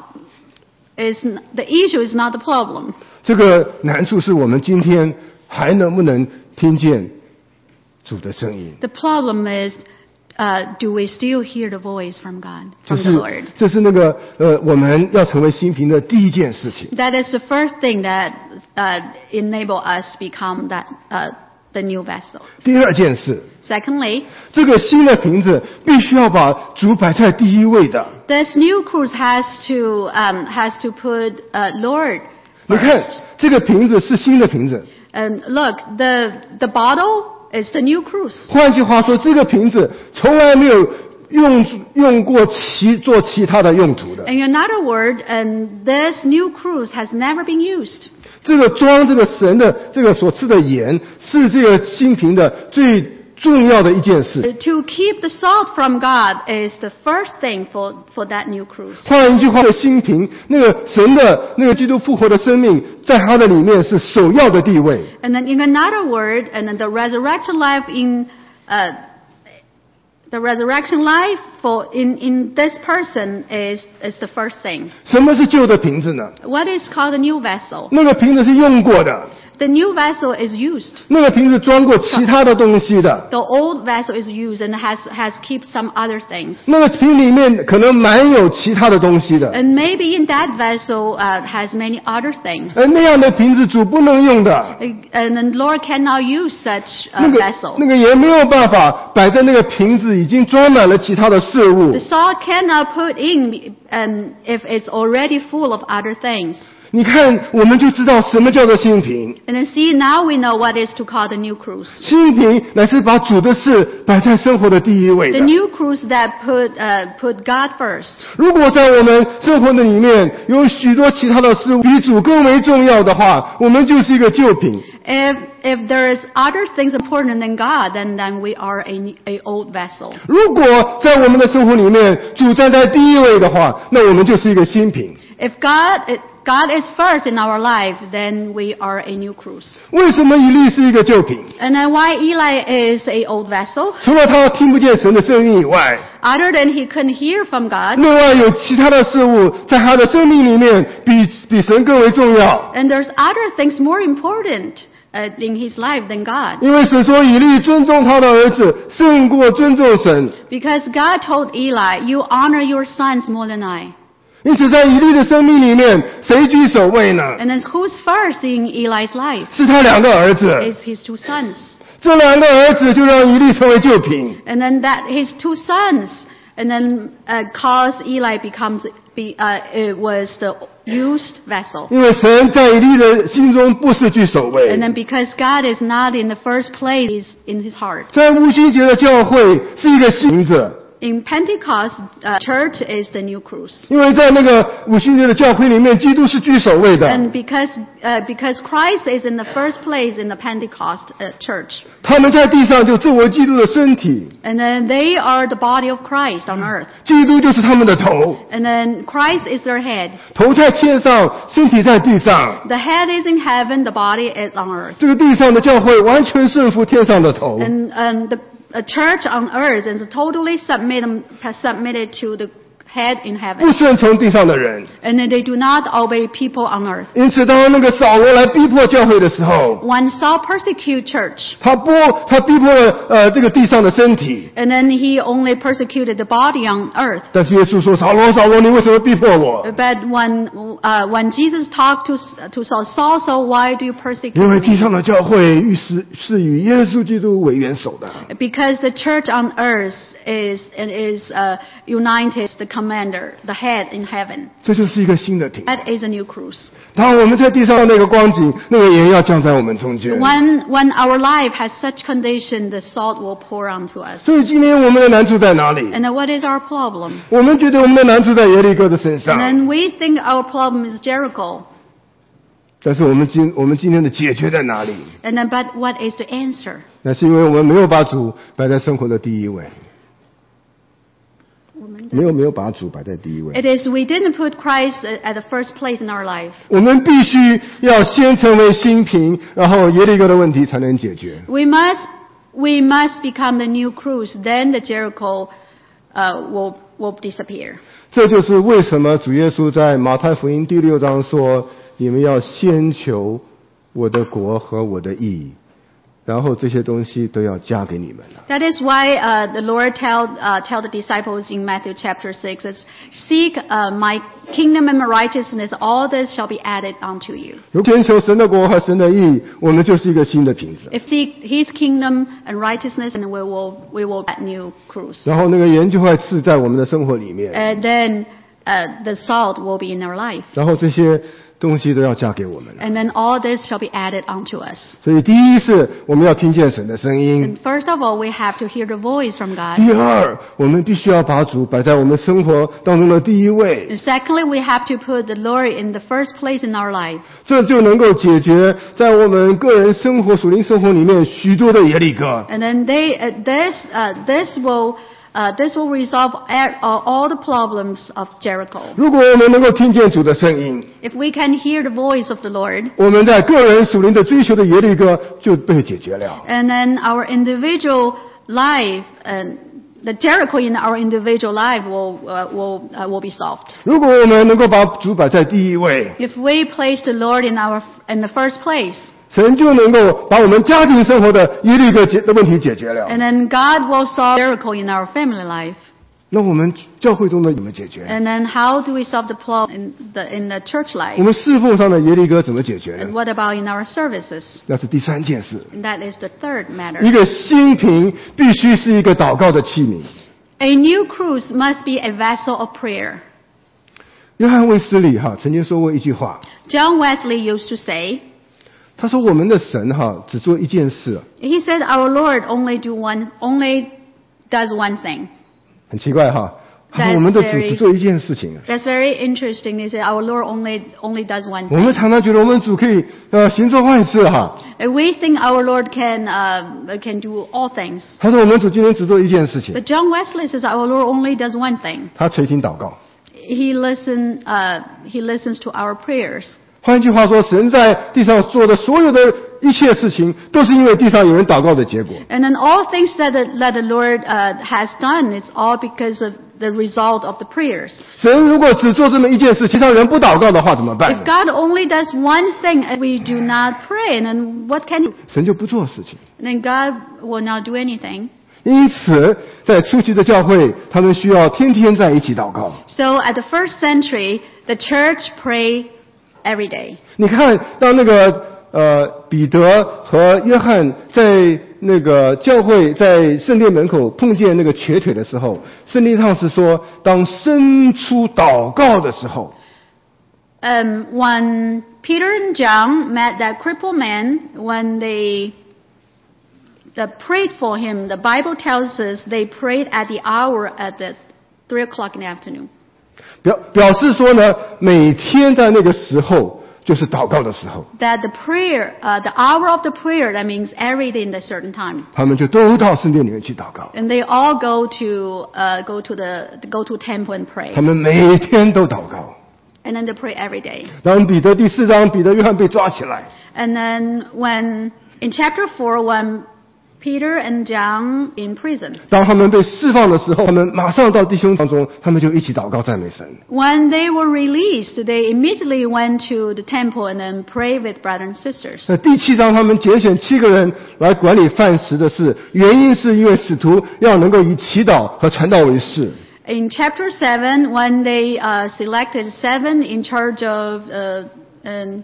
is n- the issue is not the problem. 这个难处是我们今天还能不能听见主的声音？ The problem is, uh, do we still hear the voice from God, 这 from the 是 Lord? 这是那个呃，我们要成为新瓶的第一件事情。 That is the first thing that uh, enable us to become that uh, the new vessel. 第二件事， Secondly, 这个新的瓶子必须要把主摆在第一位的。 this new cruise has to um, has to put uh, Lord 你看 first. 这个瓶子是新的瓶子， And look, the the bottle is the new cruise. 换句话说，这个瓶子从来没有用用过其做其他的用途的。 In another word, and this new cruise has never been used. 这个装这个神的这个所吃的盐，是这个新瓶的最重要的一件事。 To keep the salt from God is the first thing for, for that new cruise. 换一句话，这个新瓶，那个神的那个基督复活的生命，在它的里面是首要的地位。 And then in another word, and then the resurrection life in uh, The resurrection life for in, in this person is, is the first thing. 什么是旧的瓶子呢？ What is called a new vessel? 那个瓶子是用过的， The new vessel is used. 那个瓶子装过其他的东西的， The old vessel is used and has, has keep some other things. 那个瓶里面可能满有其他的东西的， And maybe in that vessel uh, has many other things. 而那样的瓶子主不能用的， And the Lord cannot use such 那 a 个 vessel. 那个也没有办法摆在那个瓶子已经装满了其他的事物 The。salt cannot put in um, if it's already full of other things. 你看，我们就知道什么叫做新瓶。 And then see, now we know what is to call the new cruise. 新瓶乃是把主的事摆在生活的第一位 The 的。 new cruise that put, uh, put God first. 如果在我们生活的里面有许多其他的事物比主更为重要的话，我们就是一个旧瓶。 If, if there is other things important than God, then, then we are a, a old vessel. 如果在我们的生活里面主站在第一位的话，那我们就是一个新瓶。 If God, if God is first in our life, then we are a new cruise. 为什么以利是一个旧瓶？ And then why Eli is a old vessel? 除了他听不见神的声音以外， Other than he couldn't hear from God, 另外有其他的事物在他的生命里面比比神更为重要。 and there's other things more important uh, in his life than God. 因为神说以利尊重他的儿子胜过尊重神， Because God told Eli, you honor your sons more than I. 因此在以利的生命里面，谁居首位呢？ And then who's first in Eli's life? 是他两个儿子， It's his two sons. 这两个儿子就让以利成为旧瓶。 And then that his two sons, and then uh, caused Eli becomes be, uh, it was the used vessel. 因为神在以利的心中不是居首位 And，then because God is not in the first place, he's in his heart. 在五旬节的教会是一个瓶子， In Pentecost, uh, church is the new cruise. 因为在那个五旬节的教会里面，基督是居首位的。 And because, uh, because Christ is in the first place in the Pentecost uh, church. 他们在地上就作为基督的身体， And then they are the body of Christ on earth. 基督就是他们的头， And then Christ is their head. 头在天上，身体在地上。 The head is in heaven, the body is on earth. 这个地上的教会完全顺服天上的头。 And, and the a church on earth is totally submit, submitted to the head in 不 heaven. 顺从地上的人。 And then they do not obey people on earth. 因此，当那个扫罗来逼迫教会的时候， When Saul persecuted church, 他逼他逼迫了呃这个地上的身体。 and then he only persecuted the body on earth. 但是耶稣说：“扫罗，扫罗，你为什么逼迫我？ But when, uh, when Jesus talked to, to Saul, Saul, so why do you 因 persecute 为地 me? 上的教会与是是与耶稣基督为元首的。 Because the church on earth is, is uh, united, the commander, the head in heaven. 这就是一个新的庭。 That is a new cruise. 当我们在地上的那个光景，那个盐要降在我们中间。 When, when our life has such condition, the salt will pour onto us. 所以今天我们的难处在哪里？ And then what is our problem? 我们觉得我们的难处在耶利哥的身 And 上， then we think our problem is Jericho. 但是我们今我们今天的解决在哪里？ And then, but what is the answer? 那是因为我们没有把主摆在生活的第一位，没有没有把主摆在第一位。 It is we didn't put Christ at the first place in our life. 我们必须要先成为新瓶，然后耶利哥的问题才能解决。 We must, we must become the new cruise. Then the Jericho uh, will, will disappear. 这就是为什么主耶稣在马太福音第六章说：“你们要先求我的国和我的义，然后这些东西都要加给你们了。” That is why uh, the Lord tell, uh, tell the disciples in Matthew chapter six, is, seek uh, my kingdom and my righteousness, all this shall be added unto you. 如果先求神的国和神的义，我们就是一个新的瓶子。 If seek His kingdom and righteousness, and we will, we will add new cruise. 然后那个盐就会刺在我们的生活里面， And then uh, the salt will be in our life. 然后这些东西都要加给我们了。 And then all this shall be added unto us. 所以第一是我们要听见神的声音， And first of all, we have to hear the voice from God. 第二我们必须要把主摆在我们生活当中的第一位， And secondly, we have to put the Lord in the first place in our life. 这就能够解决在我们个人生活、属灵生活里面许多的耶利哥。 And then they, uh, this, uh, this will, uh, this will resolve all, all the problems of Jericho. 如果我们能够听见主的声音， If we can hear the voice of the Lord, 我们在个人属灵的追求的耶利哥就被解决了。 and then our individual life and the Jericho in our individual life will uh, will uh, will be solved. 如果我们能够把主摆在第一位， If we place the Lord in our in the first place, 神就能够把我们家庭生活的耶利哥解的问题解决了。 and then God will solve Jericho in our family life. 那我们教会中的怎么解决？ And then how do we solve the problem in the in the church 我 life? 们侍奉上的耶利哥怎么解决 And 呢？ what about in our services? 那是第三件事。 And that is the third 一 matter. 个新瓶必须是一个祷告的器皿。 A new cruise must be a vessel of prayer. 约翰卫斯理哈曾经说过一句话， John Wesley used to say, 他说我们的神哈只做一件事， he said, "Our Lord only do one, only does one thing." 很奇怪哈。他说 That's 我们的主 very- 只做一件事情。 That's very interesting. They say, "Our Lord only only does one 我们 thing." 常常觉得我们主可以呃行做万事哈。 And we think our Lord can uh, can do all things. 他说我们主今天只做一件事情， But John Wesley says, "Our Lord only does one thing. 他垂听祷告。 He listen uh, he listens to our prayers." 换句话说，神在地上做的所有的一切事情，都是因为地上有人祷告的结果。 And then all things that the, that the Lord uh, has done, it's all because of the result of the prayers. 神如果只做这么一件事，其他人不祷告的话怎么办 If God only does one thing and we do not pray, and then what can? 神就不做事情。 Then God will not do anything. 因此，在初期的教会，他们需要天天在一起祷告。 So at the first century, the church pray every day. 你看到那个呃彼得和约翰在那个教会在圣殿门口碰见那个瘸腿的时候，圣经上是说，当伸出祷告的时候， Um, when Peter and John met that crippled man, when they uh, prayed for him, the Bible tells us they prayed at the hour at the three o'clock in the afternoon. 表表示说呢，每天在那个时候就是祷告的时候， That the prayer, uh, the hour of the prayer, that means every day in a certain time. 他们就都到圣殿里面去祷告， And they all go to uh, go to the go to temple and pray. 他们每天都祷告。 And then they pray every day. 当彼得第四章，彼得、约翰被抓起来， And then when in chapter four, when Peter and John in prison, 当他们被释放的时候，他们马上到弟兄当中，他们就一起祷告赞美神。 when they were released, they immediately went to the temple and then prayed with brothers and sisters. 那第七章，他们拣选七个人来管理饭食的事，原因是因为使徒要能够以祈祷和传道为事。 In chapter seven, when they uh, selected seven in charge of uh, um,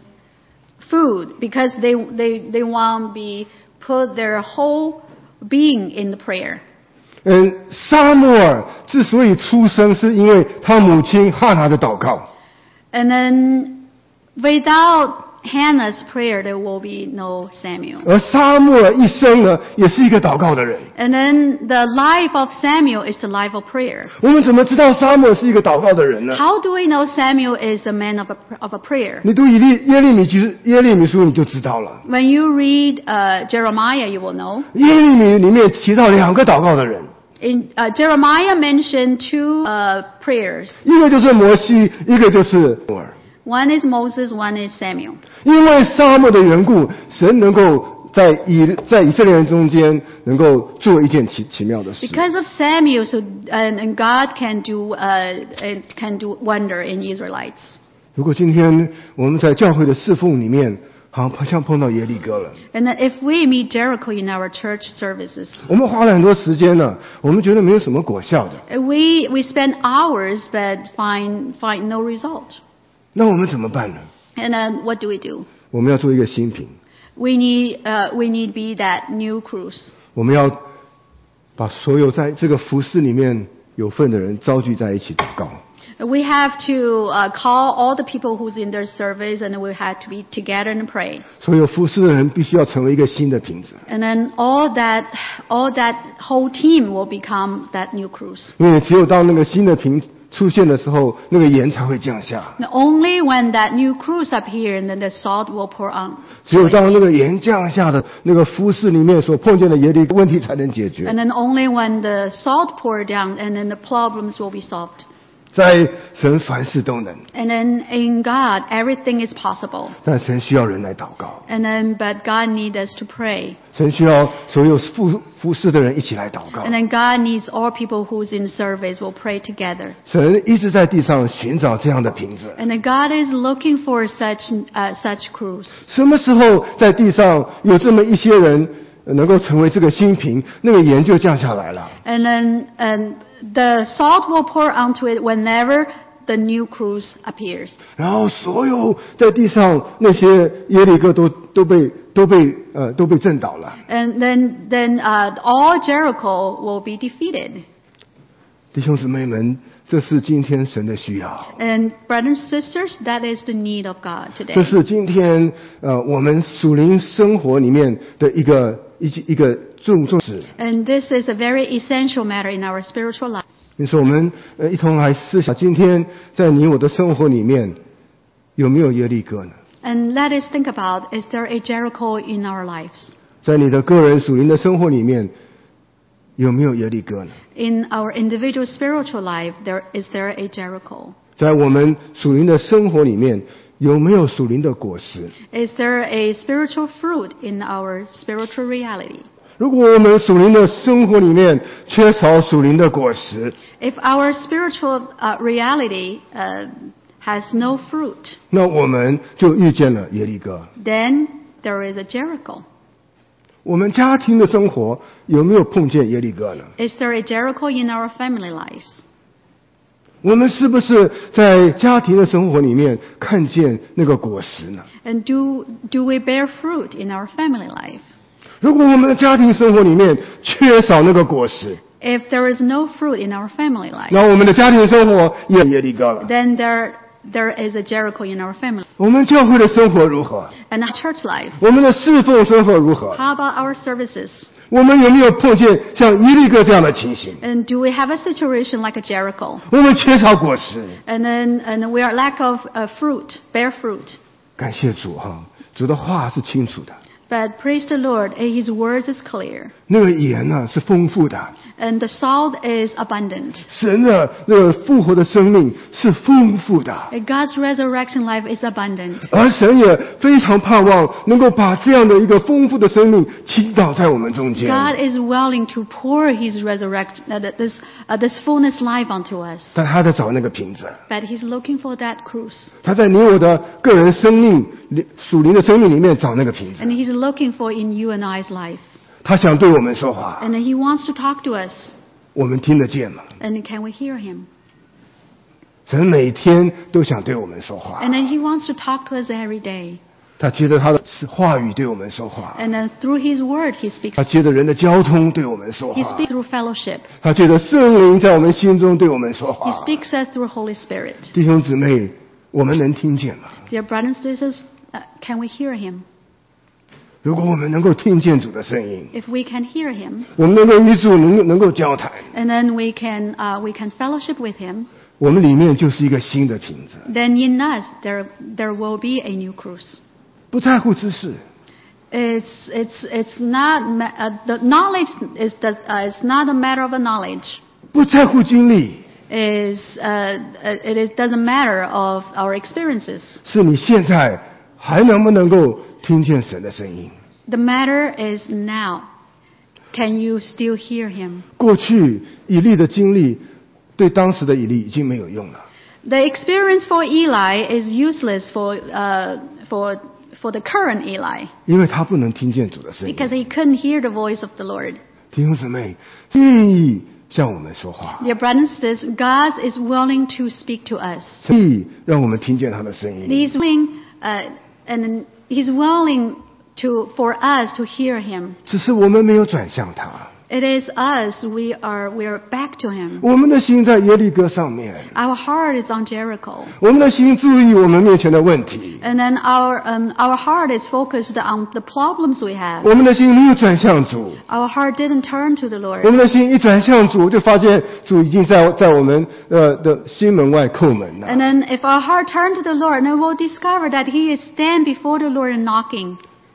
food, because they they they want to be put their whole being in the prayer. 嗯，撒母耳之所以出生，是因为他母亲哈拿的祷告。 And then, without Hannah's prayer, there will be no Samuel. 而撒母耳一生呢，也是一个祷告的人。 And then, the life of Samuel is the life of prayer. 我们怎么知道撒母耳是一个祷告的人呢？ How do we know Samuel is a man of a, of a prayer? 你读以利耶利米记耶利米书你就知道了。 When you read uh, Jeremiah, you will know. 耶利米里面提到两个祷告的人， In uh, Jeremiah mentioned two uh, prayers. 一个就是摩西，一个就是撒母耳。 One is Moses, one is Samuel. 因为撒母耳的缘故，神能够在以在以色列人中间能够做一件奇奇妙的事。 Because of Samuel, so and, and God can do uh, it can do wonder in Israelites. 如果今天我们在教会的侍奉里面，好像碰到耶利哥了， And that if we meet Jericho in our church services, 我们花了很多时间呢，我们觉得没有什么果效的， we we spend hours but find find no result. 那我们怎么办呢？ And then what do we do? 我们要做一个新品， We need uh, we need be that new cruise. 我们要把所有在这个服饰里面有份的人召集在一起祷告。 We have to uh, call all the people who's in their service, and we have to be together and pray. 所有服侍的人必须要成为一个新的瓶子， And then all that all that whole team will become that new cruise. 因为只有当那个新的瓶出现的时候，那个盐才会降下。 Now, only when that new cruise appears, and then the salt will pour on. 只有当那个盐降下的那个服饰里面所碰见的耶利哥问题才能解决。 And then only when the salt pour down, and then the problems will be solved. 在神凡事都能， And then in God, everything is possible. 但神需要人来祷告， And then, but God needs us to pray. 神需要所有服服侍的人一起来祷告。 And then God needs all people who's in service will pray together. 神一直在地上寻找这样的瓶子。 And then God is looking for such uh, such crews. 什么时候在地上有这么一些人能够成为这个新瓶，那个盐就降下来了。 And then and the salt will pour onto it whenever the new cruise appears. 然后所有在地上那些耶利哥都都被都被呃都被震倒了。 And then then uh, all Jericho will be defeated. 弟兄姊妹们，这是今天神的需要， And brothers and sisters, that is the need of God 这 today. 是今天呃我们属灵生活里面的一个一一个重重视。 And this is a very essential matter in our spiritual life. 因此我们呃一同来思想，今天在你我的生活里面有没有耶利哥呢？ And let us think about, is there a Jericho in our lives? 在你的个人属灵的生活里面有没有耶利哥呢？ In our individual spiritual life, there is there a Jericho? 在我们属灵的生活里面有没有属灵的果实？ Is there a spiritual fruit in our spiritual reality? 如果我们属灵的生活里面缺少属灵的果实， If our spiritual uh, reality uh, has no fruit, 那我们就遇见了耶利哥。 then there is a Jericho. 我们家庭的生活有没有碰见耶利哥呢？ Is there a Jericho in our family lives? 我们是不是在家庭的生活里面看见那个果实呢？ And do, do we bear fruit in our family life? 如果我们的家庭生活里面缺少那个果实， If there is no fruit in our family life, 那我们的家庭生活也耶利哥了。 then there, there is a Jericho in our family. 我们教会的生活如何？ And our church life, 我们的侍奉生活如何？ how about our services? 我们有没有碰见像耶利哥这样的情形？ And do we have a situation like a Jericho? 我们缺少果实。 And then and we are lack of uh, fruit, bear fruit. 感谢主哈，主的话是清楚的， But praise the Lord, His words is clear. 那个盐呢是丰富的， And the salt is abundant. 神的那个复活的生命是丰富的， And God's resurrection life is abundant. 而神也非常盼望能够把这样的一个丰富的生命倾倒在我们中间。 God is willing to pour His resurrection, uh, this, uh, this fullness life onto us. 但他在找那个瓶子， But He's looking for that cruse. 他在你我的个人生命里属灵的生命里面找那个瓶子， And He's looking for in you and I's life. 他想对我们说话， And He wants to talk to us. 我们听得见吗？ And can we hear Him? 神每天都想对我们说话， And then He wants to talk to us every day. 他接着他的话语对我们说话， And then through His word, He speaks. 他接着人的交通对我们说 He 话， speaks through fellowship. 他借着圣灵在我们心中对我们说 He 话。 speaks us through Holy Spirit. 弟兄姊妹，我们能听见吗？ Dear brothers and sisters, uh, can we hear Him? 如果我们能够听见主的声音， If we can hear Him, 我们能够与主能能够交谈， and then we can uh, we can fellowship with Him, 我们里面就是一个新的瓶子， then in us there there will be a new cruse. 不在乎知识， It's it's it's not ma- uh, the knowledge is the uh, it's not a matter of a knowledge. 不在乎经历， Is uh, uh, it is doesn't matter of our experiences. 是你现在还能不能够听见神的声音？ The matter is now. Can you still hear Him? 过去以利的经历对当时的以利已经没有用了， The experience for Eli is useless for uh, for for the current Eli 因为他不能听见主的声音。 because he couldn't hear the voice of the Lord. 弟兄姊妹，愿意向我们说话， Dear brothers and sisters, God is willing to speak to us. 愿意让我们听见他的声音。 He's willing, uh, and He's willing to for us to hear Him. 只是我们没有转向他， It is us. We are we are back to Him. 我们的心在耶利哥上面， Our heart is on Jericho, 我们的心注意我们面前的问题， and then our um, our heart is focused on the problems we have. 我们的心没有转向主。 Our heart didn't turn to the 我 Lord. 们的心一转向主，就发现主已经在在我们呃的心门外叩门了。 And then if our heart turn to the Lord, then we'll discover that He is stand before the Lord and knocking.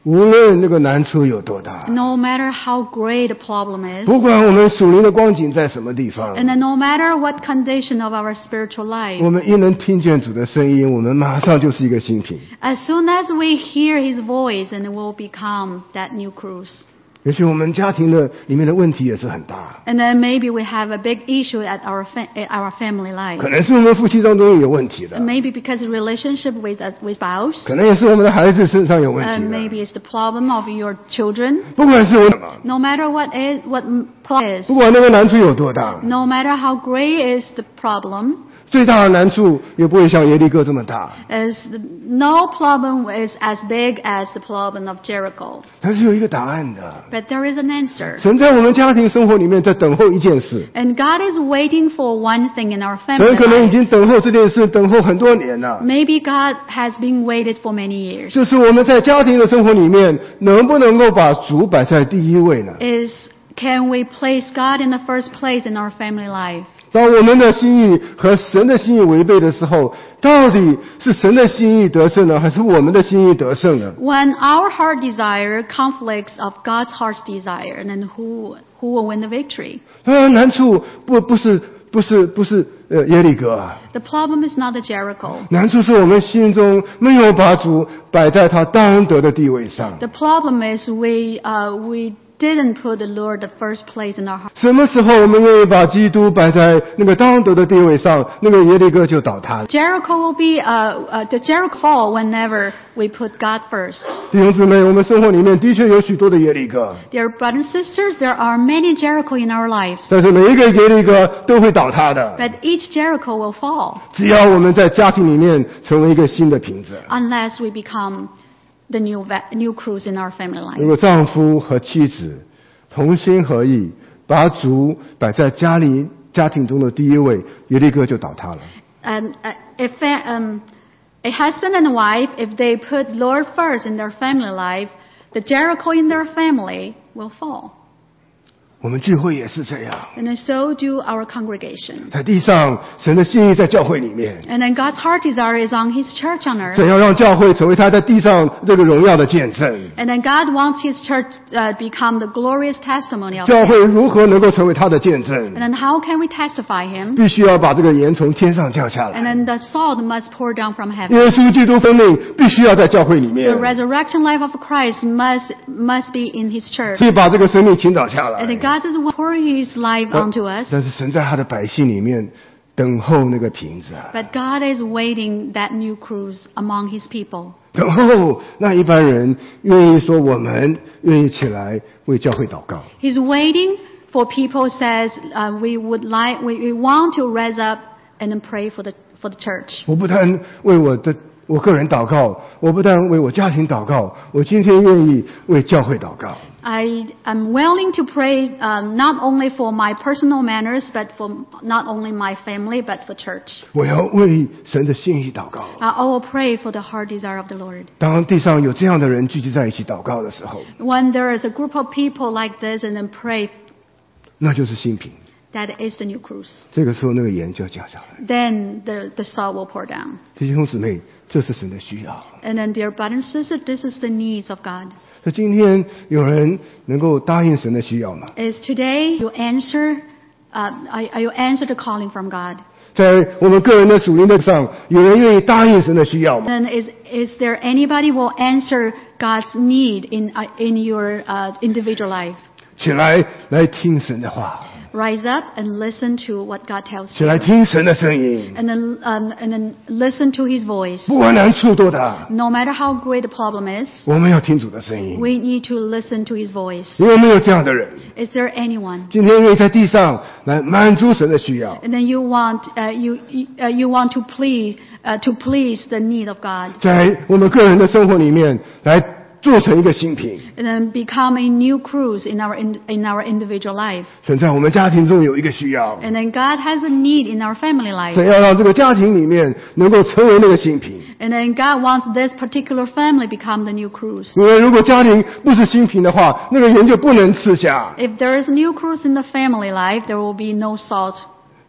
无论那个难处有多大， no matter how great the problem is, 不管我们属灵的光景在什么地方， and then no matter what condition of our spiritual 我 life, 们一能听见主的声音，我们马上就是一个新品。 as soon as we hear His voice, and we'll become that new cruise. 也许我们家庭的里面的问题也是很大， And then maybe we have a big issue at our fa- at our family 可 life. 能是我们夫妻当中有问题的， Maybe because of relationship with us, with spouse. 可能也是我们的孩子身上有问 And 题的。 maybe it's the problem of your children. 不管是我什么， No matter what is what problem 不 is, 管那个难处有多大， no matter how great is the problem, 最大的难处也不会像耶利哥这么大， is the, no problem is as big as the problem of Jericho. 它是有一个答案的。 But there is an answer. 神在我们家庭生活里面在等候一件事， And God is waiting for one thing in our 神 family 可能已 life. 经等候这件事等候很多年了。 Maybe God has been waited for many years. 就是我们在家庭的生活里面，能不能够把主摆在第一位呢？ Is can we place God in the first place in our family life? 当我们的心意和神的心意违背的时候，到底是神的心意得胜呢，还是我们的心意得胜呢？ When our heart desire conflicts of God's heart's desire, and then who who will win the victory? 当然，难处不不是不是不是呃耶利哥啊， The problem is not the Jericho. 难处是我们心中没有把主摆在他当得的地位上。 The problem is we uh, we didn't put the Lord the first place in our heart. 什么时候我们愿意把基督摆在那个当得的地位上，那个耶利哥就倒塌了。 Jericho will be uh, uh, the Jericho fall whenever we put God first. 弟兄姊妹，我们生活里面的确有许多的耶利哥， Dear brothers and sisters, there are many Jericho in our lives, 但是每一个耶利哥都会倒塌的。 but each Jericho will fall 只要我们在家庭里面成为一个新的瓶子。 unless we become the new va- new cruise in our family 如 life. 果丈夫和妻子同心合意，把主摆在家里家庭中的第一位，耶利哥就倒塌了。 And uh, if uh, um, a husband and a wife, if they put Lord first in their family life, the Jericho in their family will fall. 我们聚会也是这样， And then so do our congregation. 在地上，神的心意在教会里面， And then God's heart desire is on His church on earth. 怎样让教会成为他在地上这个荣耀的见证？ And then God wants His church uh, become the glorious testimony of 教 Him. 会如何能够成为他的见证 And？then how can we testify Him? 必须要把这个盐从天上降下 And 来。 then the salt must pour down from heaven. 耶稣基督生命必须要在教会里 The 面， resurrection life of Christ must must be in His church. 所以把这个生命倾倒下 And 来 then。God is pouring His life onto us. 但是神在他的百姓里面等候那个瓶子啊， But God is waiting that new cruise among His people. 等候那一般人愿意说我们愿意起来为教会祷告。 He's waiting for people says uh, we would like we, we want to raise up and then pray for the for the church. 我不但为我的我个人祷告，我不但为我家庭祷告，我今天愿意为教会祷告。 I am willing to pray uh, not only for my personal matters, but for not only my family, but for church. 我要为神的心意祷告。 Uh, I will pray for the heart desire of the Lord. 当地上有这样的人聚集在一起祷告的时候， When there is a group of people like this and then pray, 那就是新品。 that is the new cruise. 这个时候，那个盐就要降下来。 Then the, the salt will pour down. 弟兄姊妹，这是神的需要。 And then, dear brothers and sisters, this is the needs of God. 那今天有人能够答应神的需要吗？ Is today you answer, uh, are, are you answer the calling from God? 在我们个人的属灵的上，有人愿意答应神的需要吗？ Then is is there anybody who will answer God's need in uh, in your uh, individual life? 起来，来听神的话， Rise up and listen to what God tells 起 you. 来听神的声音。 And then, um, and then listen to His voice. 不管难处多大， No matter how great the problem is, 我们要听主的声音。 we need to listen to His voice. 有没有这样的人？ Is there anyone? 今天愿意在地上来满足神的需要？ And then you want, uh, you, you, uh, you want to please, uh, to please the need of God. 在我们个人的生活里面来做成一个新品。 And then become a new cruise in our, in, in our individual life. 神在我们家庭中有一个需要， And then God has a need in our family 神 life. 要让这个家庭里面能够成为那个新品。 And then God wants this particular family become the new cruise. 因为如果家庭不是新品的话，那个盐就不能吃下。 If there is a new cruise in the family life, there will be no salt.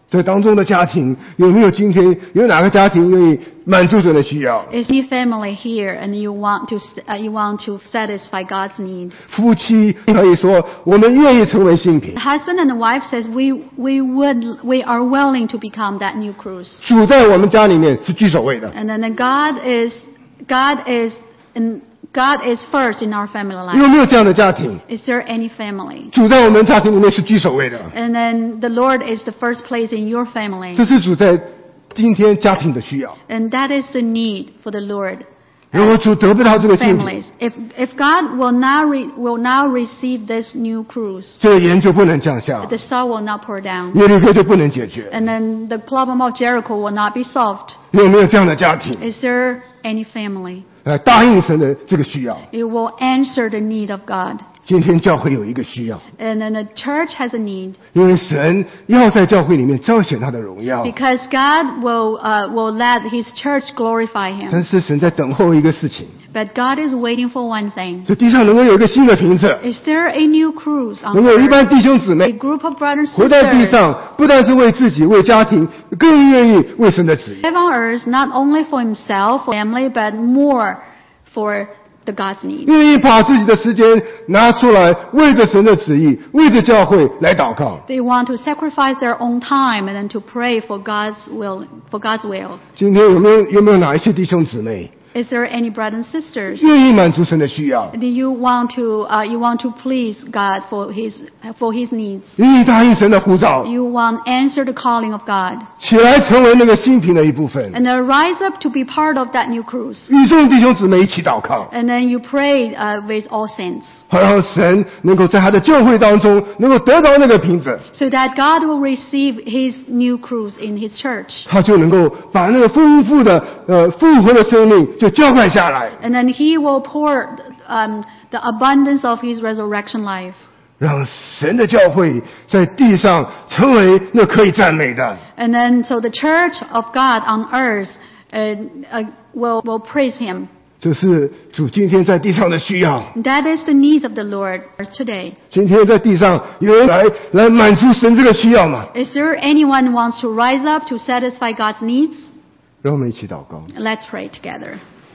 这当中的家庭有没有今天有哪个家庭愿意满足神的需要？ Is any family here and you want to uh, you want to satisfy God's need? 夫妻可以说我们愿意成为新品， The husband and the wife says we we would we are willing to become that new cruise. 主在我们家里面是居首位的。 And then God is God is in God is first in our family 有 life. 没有这样的家庭？ Is there any family? 主在我们家庭里面是居首位的， And then the Lord is the first place in your family. 这是主在今天家庭的需要。 And that is the need for the Lord. 如果主得不到这个新品， Families. If if God will now re, will now receive this new cruise, 这个盐就不能降下， the salt will not pour down. 耶利哥就不能解决。 And then the problem of Jericho will not be solved. 有没有这样的家庭 Is there any family? 来答应神的这个需要？ It will answer the need of God. 今天教会有一个需要， And then the church has a need 因为神要在教会里面彰显他的荣耀， because God will uh, will let His church glorify 但 Him. 是神在等候一个事情， But God is waiting for one thing. 这地上能够有一个新的瓶子， Is there a new cruise 能 on 够有一 earth? 班弟兄姊 A 妹 group of brothers 活 and 在地 sisters 上，不但是为自己、为家庭，更愿意为神的旨意。 live on earth not only for himself, family, but more for the God's need. 愿意把自己的时间拿出来，为着神的旨意，为着教会来祷告。 They want to sacrifice their own time and then to pray for God's will, for God's will. 今天有没有有没有哪一些弟兄姊妹 Is there any brothers and sisters? 愿意满足神的需要， Do you want to uh, you want to please God for His for His needs? 愿意答应神的呼召， You want answer the calling of God 起来成为那个新品的一部分， and then rise up to be part of that new cruise. 与众弟兄姊妹一起祷告， And then you pray uh, with all saints 好让神能够在他的教会当中能够得到那个瓶子， so that God will receive His new cruise in His church. 他就能够把那个丰富的呃复活的生命就浇灌下来， And then He will pour um, the abundance of His resurrection life. 让神的教会在地上成为那可以赞美的。 And then so the church of God on earth uh, uh, will will praise Him. 这是主今天在地上的需要。 That is the needs of the Lord today. 今天在地上有人来来满足神这个需要吗？ Is there anyone who wants to rise up to satisfy God's needs? 让我们一起祷告。 Let's pray together.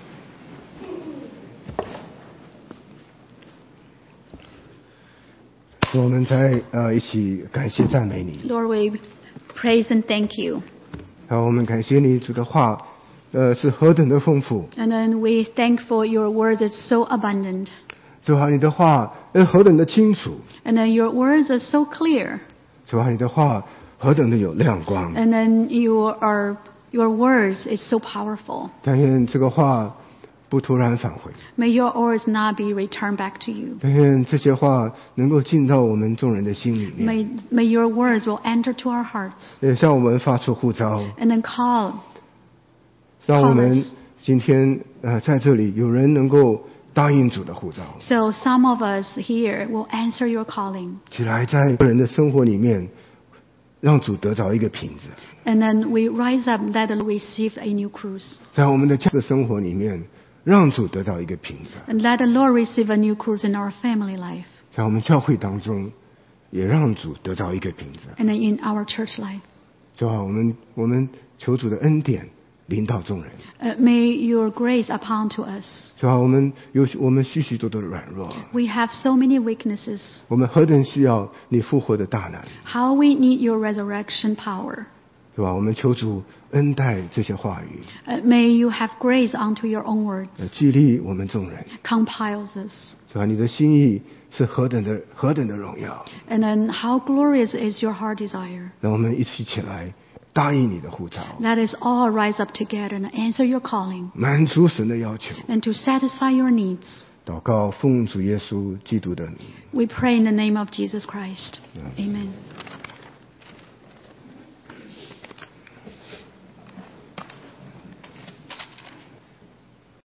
我们再呃一起感谢赞美你。 Lord, we praise and thank you. 好，我们感谢你主的话，呃是何等的丰富。 And then we thank for your word that's so abundant. 主啊，你的话呃何等的清楚。 And then your words are so clear. 主啊，你的话何等的有亮光。 And then you are, your words is so powerful. 但愿这个话不突然返回， May your words not be returned back to you. 但愿这些话能够进到我们众人的心里面， May, may your words will enter to our hearts 也向我们发出呼召， and then call. 让我们 Promise. 今天呃在这里有人能够答应主的呼召， So some of us here will answer your calling. 起来在个人的生活里面，让主得着一个品质， And then we rise up that we receive a new cruise. 在我们的家的生活里面，让主得到一个品质， And let the Lord receive a new cruise in our family life. 在我们教会当中，也让主得到一个品质。 And then in our church life. 主啊，我们我们求主的恩典临到众人。 Uh, may your grace upon to us. 主啊，我们有我们许许多多的软弱， We have so many weaknesses. 我们何等需要你复活的大能， How we need your resurrection power. 是吧？我们求主恩待这些话语， Uh, may you have grace unto your own words. 呃激励我们众人， Compiles us. 是吧？你的心意是何等的何等的荣耀， And then how glorious is your heart desire. 让我们一起起来答应你的呼召， Let us all rise up together and answer your calling 满足神的要求。 and to satisfy your needs. 祷告奉主耶稣基督的名。 We pray in the name of Jesus Christ. Amen.